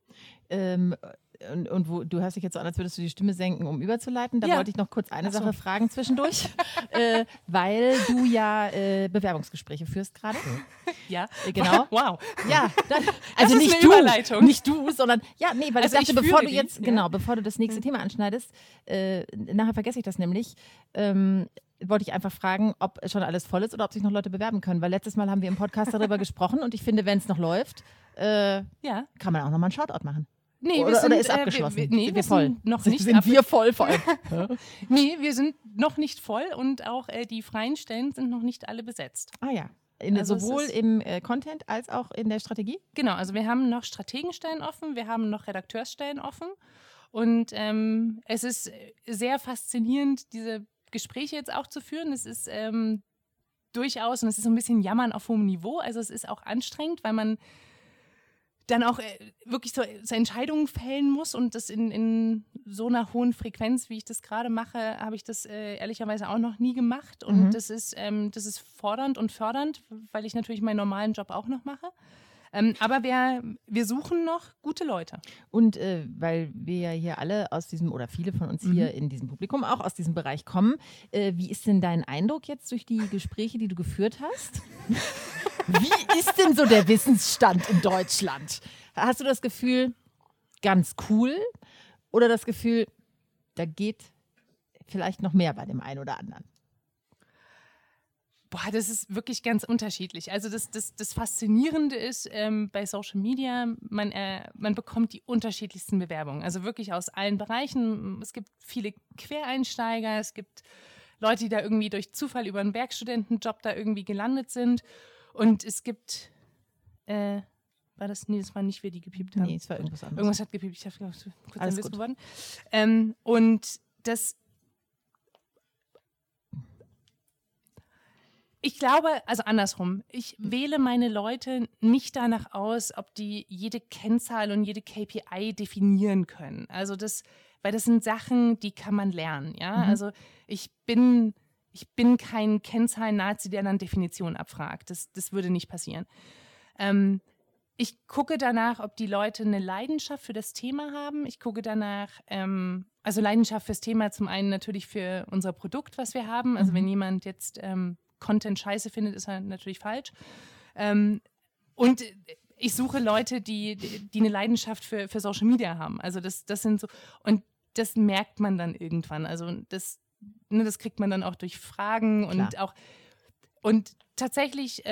[SPEAKER 2] Und du hörst dich jetzt so an, als würdest du die Stimme senken, um überzuleiten. Da wollte ich noch kurz eine Sache fragen zwischendurch, weil du ja Bewerbungsgespräche führst gerade.
[SPEAKER 1] Ja,
[SPEAKER 2] genau.
[SPEAKER 1] Wow.
[SPEAKER 2] Ja,
[SPEAKER 1] also
[SPEAKER 2] nicht du, sondern weil
[SPEAKER 1] also
[SPEAKER 2] ich dachte, bevor du das nächste Thema anschneidest, nachher vergesse ich das nämlich. Wollte ich einfach fragen, ob schon alles voll ist oder ob sich noch Leute bewerben können. Weil letztes Mal haben wir im Podcast darüber gesprochen und ich finde, wenn es noch läuft, kann man auch nochmal einen Shoutout machen.
[SPEAKER 1] Nee,
[SPEAKER 2] oder ist abgeschlossen?
[SPEAKER 1] Wir
[SPEAKER 2] voll?
[SPEAKER 1] Sind noch nicht
[SPEAKER 2] sind wir voll vor allem?
[SPEAKER 1] Nee, wir sind noch nicht voll und auch die freien Stellen sind noch nicht alle besetzt.
[SPEAKER 2] Ah ja. Sowohl im Content als auch in der Strategie?
[SPEAKER 1] Genau, also wir haben noch Strategenstellen offen, wir haben noch Redakteursstellen offen und es ist sehr faszinierend, diese Gespräche jetzt auch zu führen. Es ist durchaus, und es ist so ein bisschen Jammern auf hohem Niveau, also es ist auch anstrengend, weil man dann auch wirklich so Entscheidungen fällen muss und das in so einer hohen Frequenz, wie ich das gerade mache, habe ich das ehrlicherweise auch noch nie gemacht und das ist fordernd und fördernd, weil ich natürlich meinen normalen Job auch noch mache. Aber wir suchen noch gute Leute.
[SPEAKER 2] Und weil wir ja hier alle aus diesem, oder viele von uns hier in diesem Publikum auch aus diesem Bereich kommen, wie ist denn dein Eindruck jetzt durch die Gespräche, die du geführt hast? Wie ist denn so der Wissensstand in Deutschland? Hast du das Gefühl, ganz cool? Oder das Gefühl, da geht vielleicht noch mehr bei dem einen oder anderen?
[SPEAKER 1] Boah, das ist wirklich ganz unterschiedlich. Also das Faszinierende ist bei Social Media, man bekommt die unterschiedlichsten Bewerbungen. Also wirklich aus allen Bereichen. Es gibt viele Quereinsteiger, es gibt Leute, die da irgendwie durch Zufall über einen Werkstudentenjob da irgendwie gelandet sind. Und es gibt, war das? Nee, das war nicht wir, die gepiept haben.
[SPEAKER 2] Nee, es war irgendwas anderes.
[SPEAKER 1] Irgendwas hat gepiept, ich habe kurz
[SPEAKER 2] Alles
[SPEAKER 1] nervös
[SPEAKER 2] gut.
[SPEAKER 1] geworden. Und das ich glaube, also andersrum, ich wähle meine Leute nicht danach aus, ob die jede Kennzahl und jede KPI definieren können. Also weil das sind Sachen, die kann man lernen, ja. Also ich bin kein Kennzahlen-Nazi, der dann Definitionen abfragt. Das würde nicht passieren. Ich gucke danach, ob die Leute eine Leidenschaft für das Thema haben. Ich gucke danach, also Leidenschaft fürs Thema zum einen natürlich für unser Produkt, was wir haben. Also wenn jemand jetzt Content scheiße findet, ist er natürlich falsch. Und ich suche Leute, die eine Leidenschaft für Social Media haben. Also das sind so, und das merkt man dann irgendwann. Also das kriegt man dann auch durch Fragen und auch, und tatsächlich,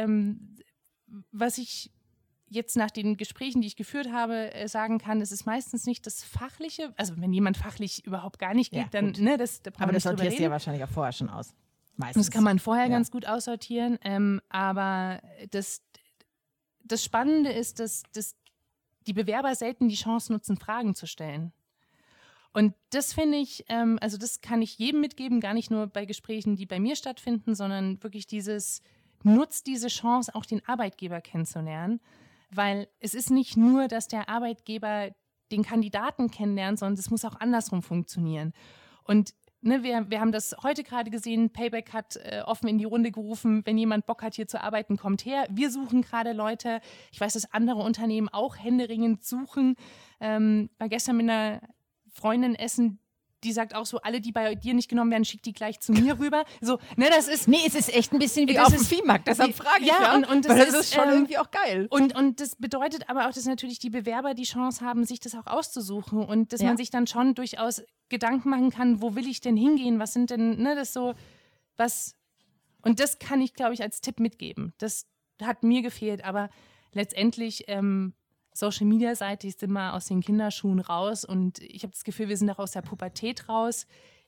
[SPEAKER 1] was ich jetzt nach den Gesprächen, die ich geführt habe, sagen kann, es ist meistens nicht das Fachliche, also wenn jemand fachlich überhaupt gar nicht geht, dann, da
[SPEAKER 2] aber das sortierst du ja wahrscheinlich auch vorher schon aus. Meistens.
[SPEAKER 1] Das kann man vorher ganz gut aussortieren, aber das Spannende ist, dass die Bewerber selten die Chance nutzen, Fragen zu stellen. Und das finde ich, also das kann ich jedem mitgeben, gar nicht nur bei Gesprächen, die bei mir stattfinden, sondern wirklich nutzt diese Chance, auch den Arbeitgeber kennenzulernen, weil es ist nicht nur, dass der Arbeitgeber den Kandidaten kennenlernt, sondern es muss auch andersrum funktionieren. Und wir haben das heute gerade gesehen, Payback hat offen in die Runde gerufen, wenn jemand Bock hat, hier zu arbeiten, kommt her. Wir suchen gerade Leute. Ich weiß, dass andere Unternehmen auch händeringend suchen. War gestern mit einer Freundin essen, die sagt auch so, alle, die bei dir nicht genommen werden, schick die gleich zu mir rüber. So, das ist...
[SPEAKER 2] Nee, es ist echt ein bisschen wie auf dem Viehmarkt, deshalb frage ich ja.
[SPEAKER 1] Und
[SPEAKER 2] weil das ist schon irgendwie auch geil.
[SPEAKER 1] Und das bedeutet aber auch, dass natürlich die Bewerber die Chance haben, sich das auch auszusuchen und dass man sich dann schon durchaus Gedanken machen kann, wo will ich denn hingehen, was sind denn, das so, was... Und das kann ich, glaube ich, als Tipp mitgeben. Das hat mir gefehlt, aber letztendlich... Social-Media-seitig sind wir aus den Kinderschuhen raus und ich habe das Gefühl, wir sind auch aus der Pubertät raus.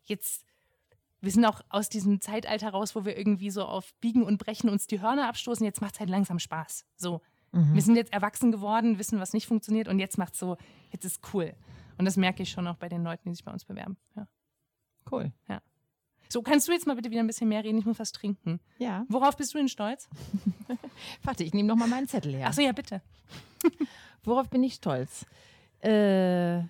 [SPEAKER 1] Wir sind auch aus diesem Zeitalter raus, wo wir irgendwie so auf Biegen und Brechen uns die Hörner abstoßen. Jetzt macht es halt langsam Spaß. So. Wir sind jetzt erwachsen geworden, wissen, was nicht funktioniert und jetzt macht's so, jetzt ist cool. Und das merke ich schon auch bei den Leuten, die sich bei uns bewerben. Ja.
[SPEAKER 2] Cool.
[SPEAKER 1] Ja. So, kannst du jetzt mal bitte wieder ein bisschen mehr reden? Ich muss was trinken.
[SPEAKER 2] Ja.
[SPEAKER 1] Worauf bist du denn stolz?
[SPEAKER 2] Warte, ich nehme noch mal meinen Zettel her.
[SPEAKER 1] Achso, ja, bitte.
[SPEAKER 2] Worauf bin ich stolz? Ja.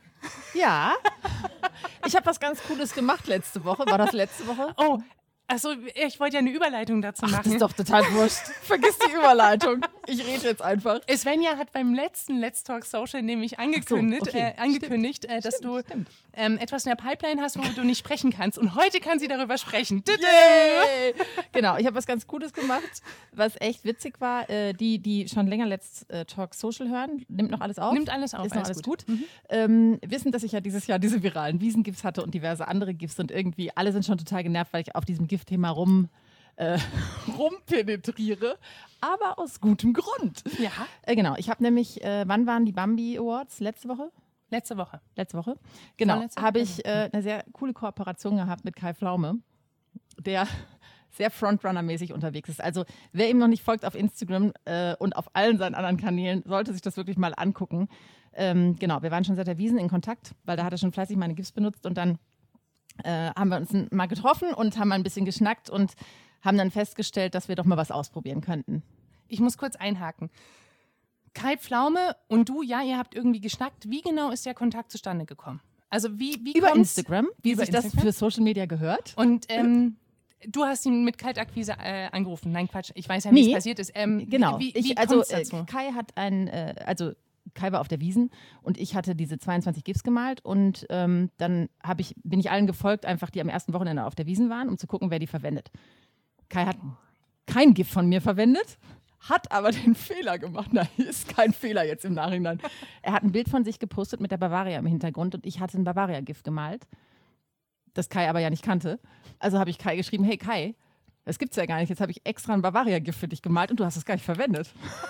[SPEAKER 2] Ich habe was ganz Cooles gemacht letzte Woche. War das letzte Woche?
[SPEAKER 1] Oh, achso, ich wollte ja eine Überleitung dazu machen.
[SPEAKER 2] Das ist doch total wurscht. Vergiss die Überleitung. Ich rede jetzt einfach.
[SPEAKER 1] Svenja hat beim letzten Let's Talk Social nämlich angekündigt, dass du etwas in der Pipeline hast, worüber du nicht sprechen kannst. Und heute kann sie darüber sprechen.
[SPEAKER 2] Yay! Genau, ich habe was ganz Cooles gemacht, was echt witzig war. Die schon länger Let's Talk Social hören, nimmt noch alles auf.
[SPEAKER 1] Nimmt alles auf.
[SPEAKER 2] Ist noch alles gut. Wissen, dass ich ja dieses Jahr diese viralen Wiesengifts hatte und diverse andere Gifts und irgendwie alle sind schon total genervt, weil ich auf diesem Giftthema rumpenetriere, aber aus gutem Grund.
[SPEAKER 1] Ja.
[SPEAKER 2] Genau, ich habe nämlich, wann waren die Bambi Awards? Letzte Woche?
[SPEAKER 1] Letzte Woche.
[SPEAKER 2] Genau, habe ich eine sehr coole Kooperation gehabt mit Kai Pflaume, der sehr Frontrunner-mäßig unterwegs ist. Also wer ihm noch nicht folgt auf Instagram und auf allen seinen anderen Kanälen, sollte sich das wirklich mal angucken. Genau, wir waren schon seit der Wiesn in Kontakt, weil da hat er schon fleißig meine GIFs benutzt und dann haben wir uns mal getroffen und haben mal ein bisschen geschnackt und haben dann festgestellt, dass wir doch mal was ausprobieren könnten.
[SPEAKER 1] Ich muss kurz einhaken. Kai Pflaume und du, ja, ihr habt irgendwie geschnackt. Wie genau ist der Kontakt zustande gekommen? Also wie
[SPEAKER 2] über
[SPEAKER 1] kommt's?
[SPEAKER 2] Instagram, wie sich das für Social Media gehört.
[SPEAKER 1] Und du hast ihn mit Kaltakquise angerufen. Nein, Quatsch. Ich weiß ja, wie es passiert ist.
[SPEAKER 2] Genau.
[SPEAKER 1] Wie kommt's dazu?
[SPEAKER 2] Kai hat Kai war auf der Wiesn und ich hatte diese 22 GIFs gemalt und dann bin ich allen gefolgt, einfach die am ersten Wochenende auf der Wiesn waren, um zu gucken, wer die verwendet. Kai hat kein GIF von mir verwendet, hat aber den Fehler gemacht. Nein, ist kein Fehler jetzt im Nachhinein. Er hat ein Bild von sich gepostet mit der Bavaria im Hintergrund und ich hatte ein Bavaria-GIF gemalt, das Kai aber ja nicht kannte. Also habe ich Kai geschrieben, hey Kai, Das gibt's ja gar nicht. Jetzt habe ich extra ein Bavaria-Gift für dich gemalt und du hast es gar nicht verwendet.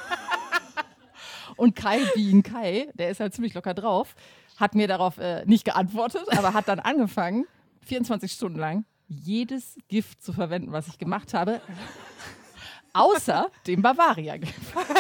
[SPEAKER 2] Und Kai, der ist halt ziemlich locker drauf, hat mir darauf nicht geantwortet, aber hat dann angefangen, 24 Stunden lang jedes Gift zu verwenden, was ich gemacht habe, außer dem Bavaria-Gift.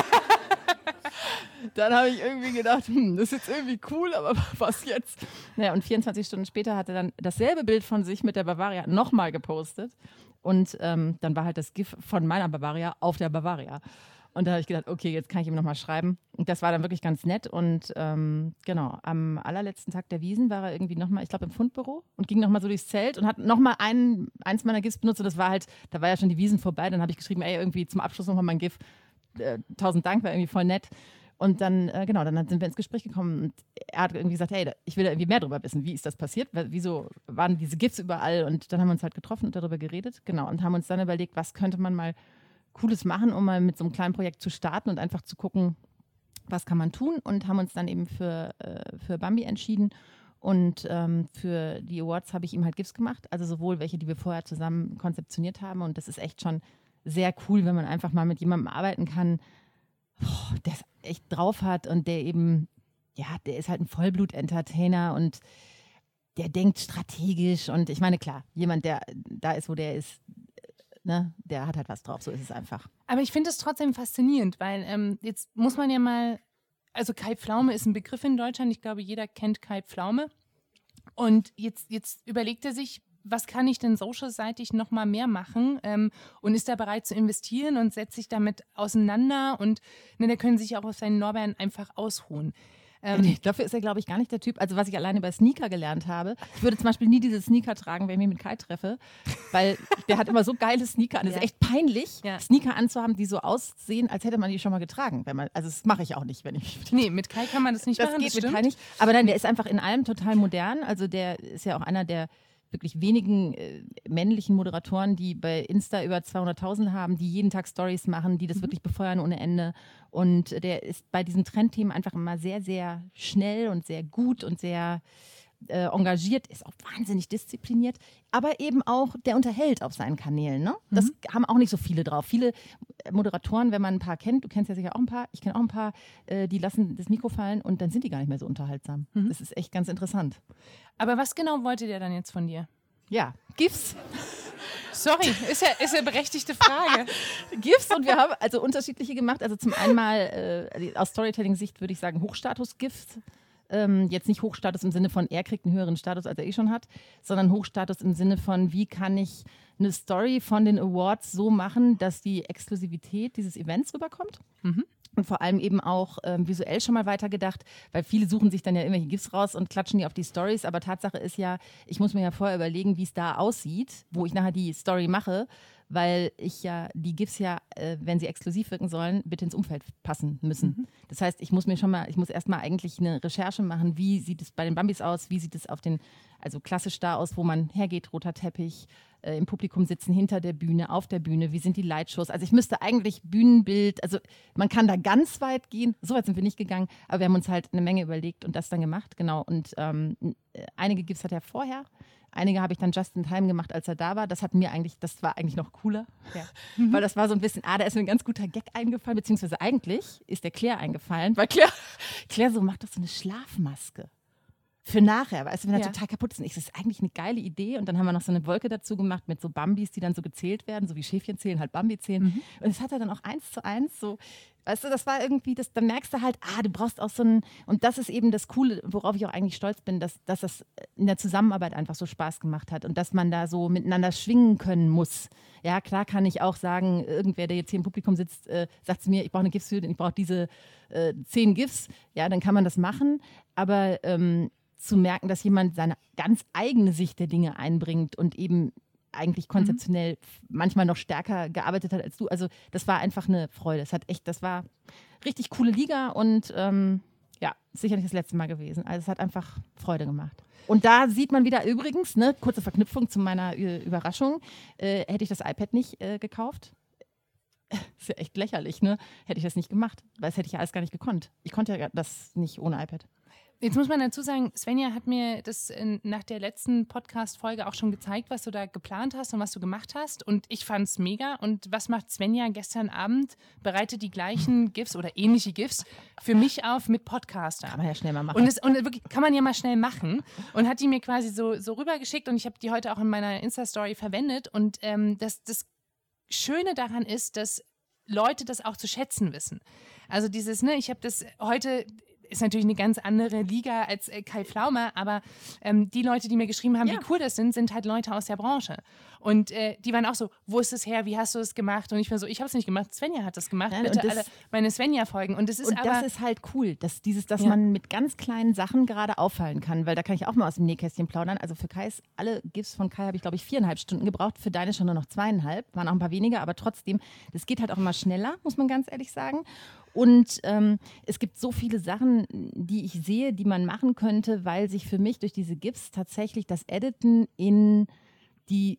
[SPEAKER 2] Dann habe ich irgendwie gedacht, das ist jetzt irgendwie cool, aber was jetzt? Naja, und 24 Stunden später hat er dann dasselbe Bild von sich mit der Bavaria nochmal gepostet. Und dann war halt das GIF von meiner Bavaria auf der Bavaria. Und da habe ich gedacht, okay, jetzt kann ich ihm nochmal schreiben. Und das war dann wirklich ganz nett. Und genau, am allerletzten Tag der Wiesn war er irgendwie nochmal, ich glaube, im Fundbüro und ging nochmal so durchs Zelt und hat nochmal eins meiner GIFs benutzt. Und das war halt, da war ja schon die Wiesn vorbei. Dann habe ich geschrieben, ey, irgendwie zum Abschluss nochmal mein GIF. 1000 Dank, war irgendwie voll nett. Und dann, dann sind wir ins Gespräch gekommen und er hat irgendwie gesagt, hey, ich will da irgendwie mehr drüber wissen. Wie ist das passiert? Wieso waren diese GIFs überall? Und dann haben wir uns halt getroffen und darüber geredet. Genau, und haben uns dann überlegt, was könnte man mal Cooles machen, um mal mit so einem kleinen Projekt zu starten und einfach zu gucken, was kann man tun. Und haben uns dann eben für Bambi entschieden. Und für die Awards habe ich ihm halt GIFs gemacht. Also sowohl welche, die wir vorher zusammen konzeptioniert haben. Und das ist echt schon sehr cool, wenn man einfach mal mit jemandem arbeiten kann, der es echt drauf hat und der eben, ja, der ist halt ein Vollblut-Entertainer und der denkt strategisch und ich meine, klar, jemand, der da ist, wo der ist, ne, der hat halt was drauf, so ist es einfach.
[SPEAKER 1] Aber ich finde es trotzdem faszinierend, weil jetzt muss man ja mal, also Kai Pflaume ist ein Begriff in Deutschland, ich glaube, jeder kennt Kai Pflaume und jetzt überlegt er sich, was kann ich denn social-seitig noch mal mehr machen und ist da bereit zu investieren und setzt sich damit auseinander und da können sich auch auf seinen Lorbeeren einfach ausruhen.
[SPEAKER 2] Nee, dafür ist er, glaube ich, gar nicht der Typ. Also was ich alleine bei Sneaker gelernt habe, ich würde zum Beispiel nie diese Sneaker tragen, wenn ich mich mit Kai treffe, weil der hat immer so geile Sneaker an. Es ist echt peinlich, Sneaker anzuhaben, die so aussehen, als hätte man die schon mal getragen. Also das mache ich auch nicht, wenn ich...
[SPEAKER 1] Nee, mit Kai kann man das nicht machen,
[SPEAKER 2] das geht mit Kai nicht. Aber nein, der ist einfach in allem total modern. Also der ist ja auch einer der wirklich wenigen männlichen Moderatoren, die bei Insta über 200.000 haben, die jeden Tag Stories machen, die das wirklich befeuern ohne Ende. Und der ist bei diesen Trendthemen einfach immer sehr, sehr schnell und sehr gut und sehr engagiert, ist auch wahnsinnig diszipliniert, aber eben auch, der unterhält auf seinen Kanälen. Ne? Das haben auch nicht so viele drauf. Viele Moderatoren, wenn man ein paar kennt, du kennst ja sicher auch ein paar, ich kenne auch ein paar, die lassen das Mikro fallen und dann sind die gar nicht mehr so unterhaltsam. Das ist echt ganz interessant.
[SPEAKER 1] Aber was genau wollte der dann jetzt von dir?
[SPEAKER 2] Ja, GIFs.
[SPEAKER 1] Sorry, ist ja eine berechtigte Frage.
[SPEAKER 2] GIFs und wir haben also unterschiedliche gemacht. Also zum einen mal aus Storytelling-Sicht würde ich sagen Hochstatus-GIFs. Jetzt nicht Hochstatus im Sinne von, er kriegt einen höheren Status, als er schon hat, sondern Hochstatus im Sinne von, wie kann ich eine Story von den Awards so machen, dass die Exklusivität dieses Events rüberkommt. Und vor allem eben auch visuell schon mal weitergedacht, weil viele suchen sich dann ja irgendwelche GIFs raus und klatschen die auf die Stories, aber Tatsache ist ja, ich muss mir ja vorher überlegen, wie es da aussieht, wo ich nachher die Story mache, weil ich ja die GIFs ja, wenn sie exklusiv wirken sollen, bitte ins Umfeld passen müssen. Das heißt, ich muss erstmal eigentlich eine Recherche machen, wie sieht es bei den Bambis aus, wie sieht es also klassisch da aus, wo man hergeht, roter Teppich, im Publikum sitzen, hinter der Bühne, auf der Bühne, wie sind die Lightshows? Also ich müsste eigentlich Bühnenbild, also man kann da ganz weit gehen, so weit sind wir nicht gegangen, aber wir haben uns halt eine Menge überlegt und das dann gemacht, genau. Und einige GIFs hat er vorher, einige habe ich dann just in time gemacht, als er da war. Das war eigentlich noch cooler, weil das war so ein bisschen, da ist mir ein ganz guter Gag eingefallen, beziehungsweise eigentlich ist der Claire eingefallen, weil Claire so macht doch so eine Schlafmaske. Für nachher, weißt du, wenn er total kaputt ist. Und das ist eigentlich eine geile Idee. Und dann haben wir noch so eine Wolke dazu gemacht mit so Bambis, die dann so gezählt werden, so wie Schäfchen zählen, halt Bambi zählen. Und das hat er dann auch 1:1 so, weißt du, das war irgendwie, da merkst du halt, du brauchst auch so und das ist eben das Coole, worauf ich auch eigentlich stolz bin, dass das in der Zusammenarbeit einfach so Spaß gemacht hat und dass man da so miteinander schwingen können muss. Ja, klar kann ich auch sagen, irgendwer, der jetzt hier im Publikum sitzt, sagt zu mir, ich brauche eine GIFs-Hüte, ich brauche diese 10 GIFs. Ja, dann kann man das machen. Aber zu merken, dass jemand seine ganz eigene Sicht der Dinge einbringt und eben eigentlich konzeptionell manchmal noch stärker gearbeitet hat als du. Also das war einfach eine Freude. Das war richtig coole Liga und sicher nicht das letzte Mal gewesen. Also es hat einfach Freude gemacht. Und da sieht man wieder übrigens, ne, kurze Verknüpfung zu meiner Überraschung, hätte ich das iPad nicht gekauft. Ist ja echt lächerlich, ne? Hätte ich das nicht gemacht, weil das hätte ich ja alles gar nicht gekonnt. Ich konnte ja das nicht ohne iPad.
[SPEAKER 1] Jetzt muss man dazu sagen, Svenja hat mir das nach der letzten Podcast-Folge auch schon gezeigt, was du da geplant hast und was du gemacht hast. Und ich fand es mega. Und was macht Svenja gestern Abend? Bereitet die gleichen GIFs oder ähnliche GIFs für mich auf mit Podcaster.
[SPEAKER 2] Kann man ja schnell mal machen.
[SPEAKER 1] Und wirklich, kann man ja mal schnell machen. Und hat die mir quasi so rübergeschickt und ich habe die heute auch in meiner Insta-Story verwendet. Und das Schöne daran ist, dass Leute das auch zu schätzen wissen. Also dieses, ich habe das heute... Ist natürlich eine ganz andere Liga als Kai Pflaume, aber die Leute, die mir geschrieben haben, wie cool das sind halt Leute aus der Branche. Und die waren auch so, wo ist es her, wie hast du es gemacht? Und ich war so, ich habe es nicht gemacht, Svenja hat es gemacht,
[SPEAKER 2] Nein,
[SPEAKER 1] bitte alle meine Svenja folgen. Und das ist
[SPEAKER 2] halt cool, dass man mit ganz kleinen Sachen gerade auffallen kann, weil da kann ich auch mal aus dem Nähkästchen plaudern. Also für alle GIFs von Kai habe ich, glaube ich, 4,5 Stunden gebraucht, für deine schon nur noch 2,5, waren auch ein paar weniger, aber trotzdem, das geht halt auch immer schneller, muss man ganz ehrlich sagen. Und es gibt so viele Sachen, die ich sehe, die man machen könnte, weil sich für mich durch diese GIFs tatsächlich das Editen in die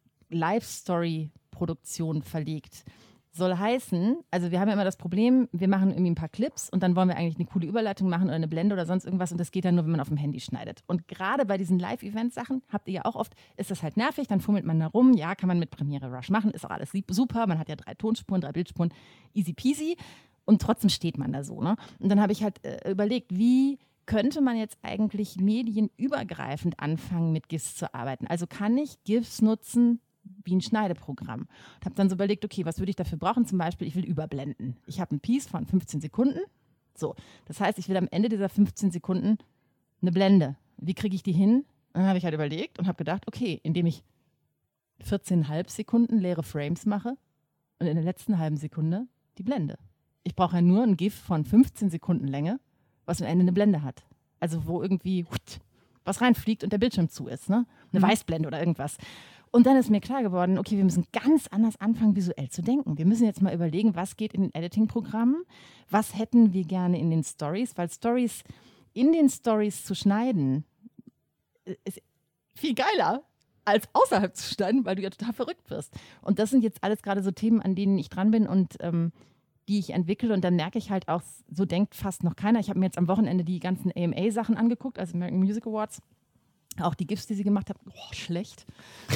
[SPEAKER 2] Live-Story-Produktion verlegt. Soll heißen, also wir haben ja immer das Problem, wir machen irgendwie ein paar Clips und dann wollen wir eigentlich eine coole Überleitung machen oder eine Blende oder sonst irgendwas und das geht dann nur, wenn man auf dem Handy schneidet. Und gerade bei diesen Live-Event-Sachen, habt ihr ja auch oft, ist das halt nervig, dann fummelt man da rum, ja, kann man mit Premiere Rush machen, ist auch alles super, man hat ja 3 Tonspuren, 3 Bildspuren, easy peasy. Und trotzdem steht man da so. Ne? Und dann habe ich halt überlegt, wie könnte man jetzt eigentlich medienübergreifend anfangen, mit GIFs zu arbeiten? Also kann ich GIFs nutzen wie ein Schneideprogramm? Und habe dann so überlegt, okay, was würde ich dafür brauchen? Zum Beispiel, ich will überblenden. Ich habe ein Piece von 15 Sekunden. So, das heißt, ich will am Ende dieser 15 Sekunden eine Blende. Wie kriege ich die hin? Und dann habe ich halt überlegt und habe gedacht, okay, indem ich 14,5 Sekunden leere Frames mache und in der letzten halben Sekunde die Blende. Ich brauche ja nur ein GIF von 15 Sekunden Länge, was am Ende eine Blende hat. Also wo irgendwie was reinfliegt und der Bildschirm zu ist. Ne? Eine Weißblende oder irgendwas. Und dann ist mir klar geworden, okay, wir müssen ganz anders anfangen, visuell zu denken. Wir müssen jetzt mal überlegen, was geht in den Editing-Programmen, was hätten wir gerne in den Stories, weil in den Stories zu schneiden ist viel geiler, als außerhalb zu schneiden, weil du ja total verrückt wirst. Und das sind jetzt alles gerade so Themen, an denen ich dran bin und die ich entwickle und dann merke ich halt auch, so denkt fast noch keiner. Ich habe mir jetzt am Wochenende die ganzen AMA-Sachen angeguckt, also American Music Awards, auch die GIFs, die sie gemacht haben. Oh, schlecht.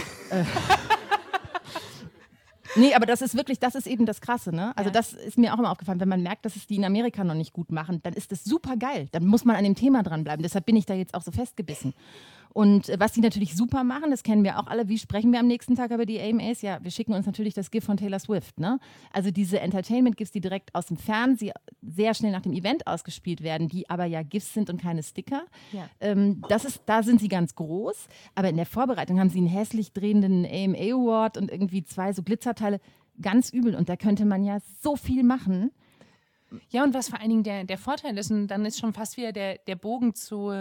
[SPEAKER 2] Nee, aber das ist eben das Krasse, ne? Also das ist mir auch immer aufgefallen, wenn man merkt, dass es die in Amerika noch nicht gut machen, dann ist das super geil. Dann muss man an dem Thema dranbleiben. Deshalb bin ich da jetzt auch so festgebissen. Und was die natürlich super machen, das kennen wir auch alle, wie sprechen wir am nächsten Tag über die AMAs? Ja, wir schicken uns natürlich das GIF von Taylor Swift, ne? Also diese Entertainment-GIFs, die direkt aus dem Fernsehen sehr schnell nach dem Event ausgespielt werden, die aber ja GIFs sind und keine Sticker. Ja. Da sind sie ganz groß, aber in der Vorbereitung haben sie einen hässlich drehenden AMA-Award und irgendwie 2 so Glitzerteile. Ganz übel und da könnte man ja so viel machen.
[SPEAKER 1] Ja, und was vor allen Dingen der Vorteil ist, und dann ist schon fast wieder der Bogen zu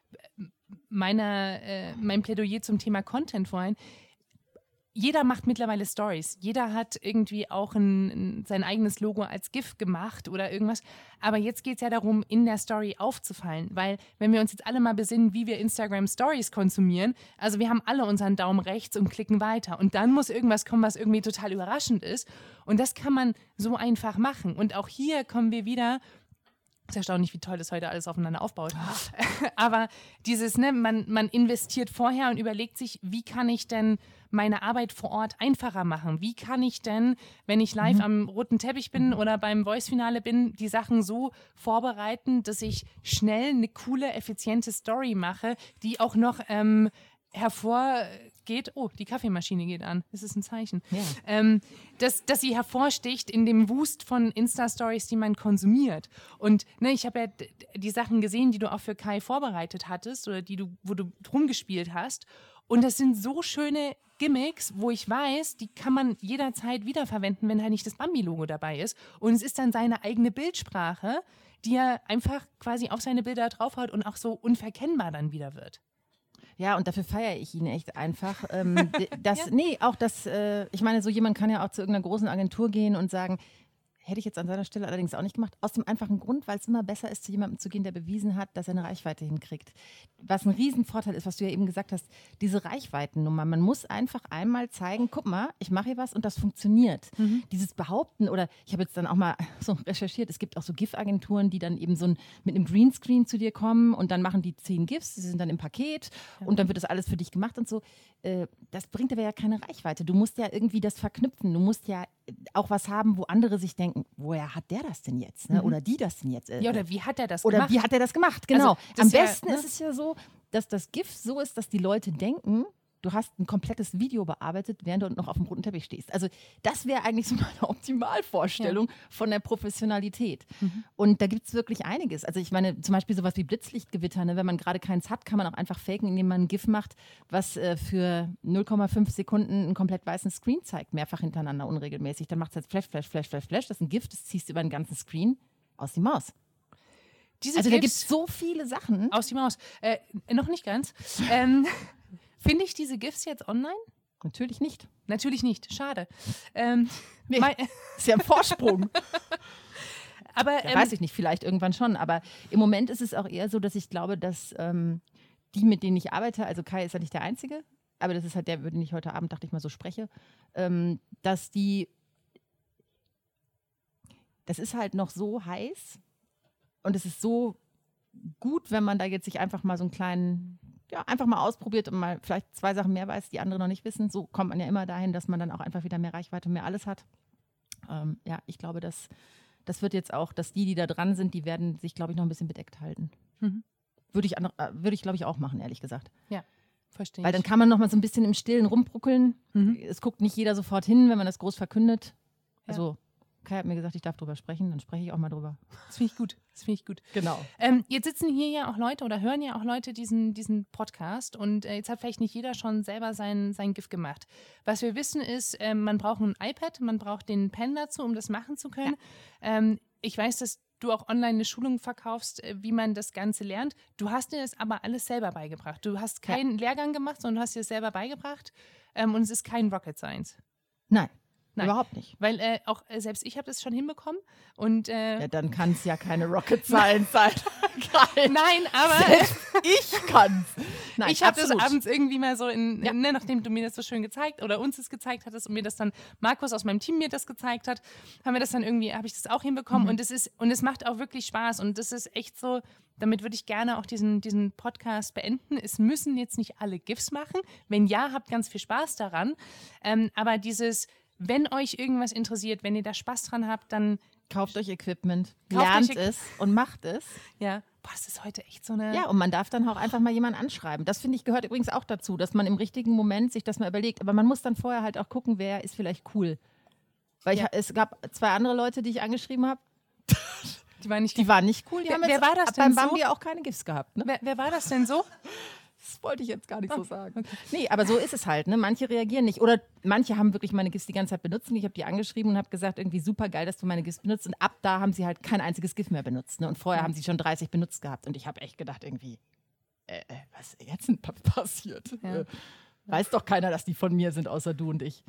[SPEAKER 1] mein Plädoyer zum Thema Content vorhin. Jeder macht mittlerweile Stories. Jeder hat irgendwie auch sein eigenes Logo als GIF gemacht oder irgendwas. Aber jetzt geht es ja darum, in der Story aufzufallen. Weil, wenn wir uns jetzt alle mal besinnen, wie wir Instagram Stories konsumieren, also wir haben alle unseren Daumen rechts und klicken weiter. Und dann muss irgendwas kommen, was irgendwie total überraschend ist. Und das kann man so einfach machen. Und auch hier kommen wir wieder. Es ist erstaunlich, wie toll das heute alles aufeinander aufbaut. Aber dieses, man investiert vorher und überlegt sich, wie kann ich denn meine Arbeit vor Ort einfacher machen? Wie kann ich denn, wenn ich live am roten Teppich bin oder beim Voice-Finale bin, die Sachen so vorbereiten, dass ich schnell eine coole, effiziente Story mache, die auch noch hervorgeht, oh, die Kaffeemaschine geht an, das ist ein Zeichen, ja. Dass sie hervorsticht in dem Wust von Insta-Stories, die man konsumiert. Und ich habe ja die Sachen gesehen, die du auch für Kai vorbereitet hattest oder wo du drum gespielt hast. Und das sind so schöne Gimmicks, wo ich weiß, die kann man jederzeit wiederverwenden, wenn halt nicht das Bambi-Logo dabei ist. Und es ist dann seine eigene Bildsprache, die er einfach quasi auf seine Bilder draufhaut und auch so unverkennbar dann wieder wird.
[SPEAKER 2] Ja, und dafür feiere ich ihn echt einfach. Ich meine, so jemand kann ja auch zu irgendeiner großen Agentur gehen und sagen, Hätte ich jetzt an seiner Stelle allerdings auch nicht gemacht. Aus dem einfachen Grund, weil es immer besser ist, zu jemandem zu gehen, der bewiesen hat, dass er eine Reichweite hinkriegt. Was ein Riesenvorteil ist, was du ja eben gesagt hast, diese Reichweitennummer. Man muss einfach einmal zeigen, guck mal, ich mache hier was und das funktioniert. Dieses Behaupten oder ich habe jetzt dann auch mal so recherchiert, es gibt auch so GIF-Agenturen, die dann eben mit einem Greenscreen zu dir kommen und dann machen die 10 GIFs, die sind dann im Paket und dann wird das alles für dich gemacht und so. Das bringt aber ja keine Reichweite. Du musst ja irgendwie das verknüpfen. Du musst ja auch was haben, wo andere sich denken, woher hat der das denn jetzt? Ne? Oder die das denn jetzt?
[SPEAKER 1] Ja, oder wie hat er das gemacht?
[SPEAKER 2] Oder wie hat er das gemacht? Genau.
[SPEAKER 1] Also,
[SPEAKER 2] Am besten ist es ja so, dass das GIF so ist, dass die Leute denken, du hast ein komplettes Video bearbeitet, während du noch auf dem roten Teppich stehst. Also das wäre eigentlich so meine Optimalvorstellung von der Professionalität. Und da gibt es wirklich einiges. Also ich meine, zum Beispiel sowas wie Blitzlichtgewitter, ne? Wenn man gerade keins hat, kann man auch einfach faken, indem man ein GIF macht, was für 0,5 Sekunden einen komplett weißen Screen zeigt, mehrfach hintereinander, unregelmäßig. Dann macht es halt Flash, Flash, Flash, Flash, Flash. Das ist ein GIF, das ziehst du über den ganzen Screen aus die Maus. Also da gibt es so viele Sachen.
[SPEAKER 1] Aus die Maus. Noch nicht ganz. Finde ich diese GIFs jetzt online?
[SPEAKER 2] Natürlich nicht.
[SPEAKER 1] Natürlich nicht. Schade.
[SPEAKER 2] Nee, ist ja ein Vorsprung.
[SPEAKER 1] Aber
[SPEAKER 2] weiß ich nicht, vielleicht irgendwann schon. Aber im Moment ist es auch eher so, dass ich glaube, dass die, mit denen ich arbeite, also Kai ist ja nicht der Einzige, aber das ist halt der, über den ich heute Abend, dachte ich mal, so spreche, dass das ist halt noch so heiß und es ist so gut, wenn man da jetzt sich einfach mal so einen kleinen, einfach mal ausprobiert und mal vielleicht 2 Sachen mehr weiß, die andere noch nicht wissen. So kommt man ja immer dahin, dass man dann auch einfach wieder mehr Reichweite und mehr alles hat. Ich glaube, das wird jetzt auch, dass die da dran sind, die werden sich, glaube ich, noch ein bisschen bedeckt halten. Würde ich, glaube ich, auch machen, ehrlich gesagt.
[SPEAKER 1] Ja, verstehe.
[SPEAKER 2] Weil dann kann man noch mal so ein bisschen im Stillen rumbruckeln. Es guckt nicht jeder sofort hin, wenn man das groß verkündet. Also Kai hat mir gesagt, ich darf drüber sprechen, dann spreche ich auch mal drüber.
[SPEAKER 1] Das finde ich gut.
[SPEAKER 2] Genau.
[SPEAKER 1] Jetzt sitzen hier ja auch Leute oder hören ja auch Leute diesen Podcast und jetzt hat vielleicht nicht jeder schon selber sein GIF gemacht. Was wir wissen ist, man braucht ein iPad, man braucht den Pen dazu, um das machen zu können. Ja. Ich weiß, dass du auch online eine Schulung verkaufst, wie man das Ganze lernt. Du hast dir das aber alles selber beigebracht. Du hast keinen Lehrgang gemacht, sondern du hast dir das selber beigebracht und es ist kein Rocket Science.
[SPEAKER 2] Nein. Überhaupt nicht.
[SPEAKER 1] Weil auch selbst ich habe das schon hinbekommen. Und,
[SPEAKER 2] dann kann es ja keine Rocket Science sein.
[SPEAKER 1] Nein, aber
[SPEAKER 2] ich kann's. Nein,
[SPEAKER 1] ich habe das abends irgendwie mal so, nachdem du mir das so schön gezeigt oder uns das gezeigt hattest und mir das dann Markus aus meinem Team mir das gezeigt hat, habe ich das auch hinbekommen und es macht auch wirklich Spaß und das ist echt so, damit würde ich gerne auch diesen Podcast beenden. Es müssen jetzt nicht alle GIFs machen. Wenn ja, habt ganz viel Spaß daran. Aber wenn euch irgendwas interessiert, wenn ihr da Spaß dran habt, dann
[SPEAKER 2] kauft euch Equipment, lernt es und macht es.
[SPEAKER 1] Ja, das ist heute echt so eine...
[SPEAKER 2] Ja, und man darf dann auch einfach mal jemanden anschreiben. Das, finde ich, gehört übrigens auch dazu, dass man im richtigen Moment sich das mal überlegt. Aber man muss dann vorher halt auch gucken, wer ist vielleicht cool. Weil es gab 2 andere Leute, die ich angeschrieben habe. Die waren nicht cool. Die haben
[SPEAKER 1] wer war das denn
[SPEAKER 2] beim Bambi auch keine GIFs gehabt. Ne?
[SPEAKER 1] Wer war das denn so?
[SPEAKER 2] Das wollte ich jetzt gar nicht so sagen. Okay. Nee, aber so ist es halt. Ne? Manche reagieren nicht. Oder manche haben wirklich meine GIFs die ganze Zeit benutzt. Und ich habe die angeschrieben und habe gesagt, irgendwie super geil, dass du meine GIFs benutzt. Und ab da haben sie halt kein einziges GIF mehr benutzt. Ne? Und vorher haben sie schon 30 benutzt gehabt. Und ich habe echt gedacht, irgendwie, was ist jetzt denn passiert? Ja. Weiß doch keiner, dass die von mir sind, außer du und ich.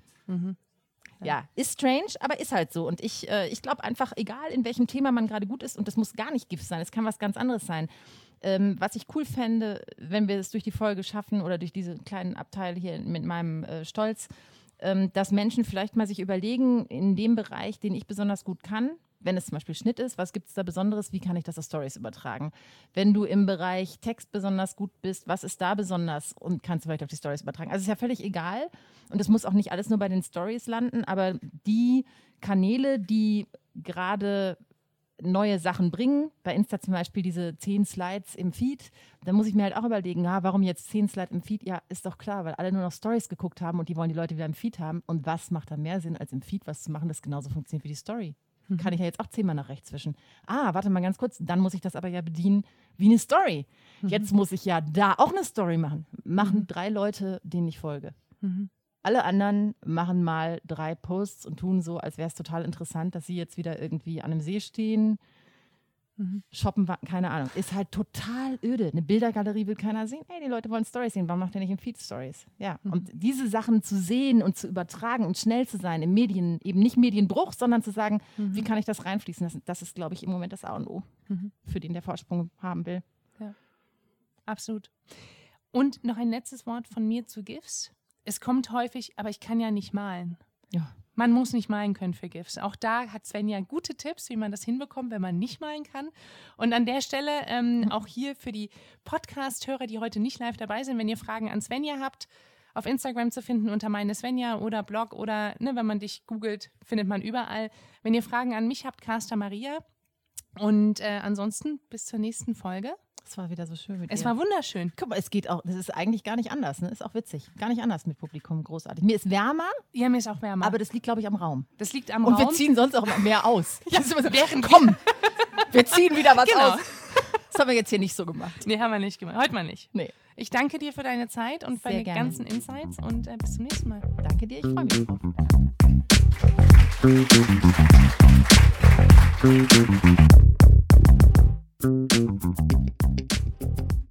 [SPEAKER 2] Ja, ist strange, aber ist halt so. Und ich glaube einfach, egal in welchem Thema man gerade gut ist, und das muss gar nicht GIF sein, es kann was ganz anderes sein. Was ich cool fände, wenn wir es durch die Folge schaffen oder durch diese kleinen Abteile hier mit meinem Stolz, dass Menschen vielleicht mal sich überlegen, in dem Bereich, den ich besonders gut kann, wenn es zum Beispiel Schnitt ist, was gibt es da Besonderes, wie kann ich das auf Stories übertragen? Wenn du im Bereich Text besonders gut bist, was ist da besonders und kannst du vielleicht auf die Stories übertragen? Also ist ja völlig egal und es muss auch nicht alles nur bei den Stories landen, aber die Kanäle, die gerade neue Sachen bringen, bei Insta zum Beispiel diese 10 Slides im Feed, dann muss ich mir halt auch überlegen, warum jetzt 10 Slides im Feed? Ja, ist doch klar, weil alle nur noch Stories geguckt haben und die wollen die Leute wieder im Feed haben. Und was macht da mehr Sinn, als im Feed was zu machen, das genauso funktioniert wie die Story? Kann ich ja jetzt auch 10-mal nach rechts wischen. Warte mal ganz kurz, dann muss ich das aber ja bedienen wie eine Story. Jetzt muss ich ja da auch eine Story machen. Machen 3 Leute, denen ich folge. Alle anderen machen mal 3 Posts und tun so, als wäre es total interessant, dass sie jetzt wieder irgendwie an einem See stehen, Shoppen, keine Ahnung. Ist halt total öde. Eine Bildergalerie will keiner sehen. Hey, die Leute wollen Stories sehen. Warum macht ihr nicht im Feed Stories? Ja, und diese Sachen zu sehen und zu übertragen und schnell zu sein im Medien, eben nicht Medienbruch, sondern zu sagen, wie kann ich das reinfließen lassen? Das ist, glaube ich, im Moment das A und O, für den der Vorsprung haben will.
[SPEAKER 1] Ja, absolut. Und noch ein letztes Wort von mir zu GIFs. Es kommt häufig, aber ich kann ja nicht malen.
[SPEAKER 2] Ja.
[SPEAKER 1] Man muss nicht malen können für GIFs. Auch da hat Svenja gute Tipps, wie man das hinbekommt, wenn man nicht malen kann. Und an der Stelle auch hier für die Podcast-Hörer, die heute nicht live dabei sind, wenn ihr Fragen an Svenja habt, auf Instagram zu finden unter meine Svenja oder Blog oder wenn man dich googelt, findet man überall. Wenn ihr Fragen an mich habt, Caster Maria. Und ansonsten bis zur nächsten Folge.
[SPEAKER 2] Es war wieder so schön mit dir.
[SPEAKER 1] Es war wunderschön.
[SPEAKER 2] Guck mal, es geht auch, das ist eigentlich gar nicht anders, ne? Ist auch witzig. Gar nicht anders mit Publikum, großartig. Mir ist wärmer.
[SPEAKER 1] Ja, mir ist auch wärmer.
[SPEAKER 2] Aber das liegt, glaube ich, am Raum.
[SPEAKER 1] Das liegt am
[SPEAKER 2] Und
[SPEAKER 1] Raum.
[SPEAKER 2] wir ziehen sonst auch immer mehr aus.
[SPEAKER 1] Ja,
[SPEAKER 2] das ist immer so,
[SPEAKER 1] während
[SPEAKER 2] komm, wir ziehen wieder was
[SPEAKER 1] Genau.
[SPEAKER 2] aus. Das haben wir jetzt hier nicht so gemacht.
[SPEAKER 1] Nee, haben wir nicht gemacht. Heute mal nicht.
[SPEAKER 2] Nee.
[SPEAKER 1] Ich danke dir für deine Zeit und für
[SPEAKER 2] Sehr
[SPEAKER 1] deine
[SPEAKER 2] gerne.
[SPEAKER 1] ganzen Insights und bis zum nächsten Mal.
[SPEAKER 2] Danke dir, ich freue mich drauf.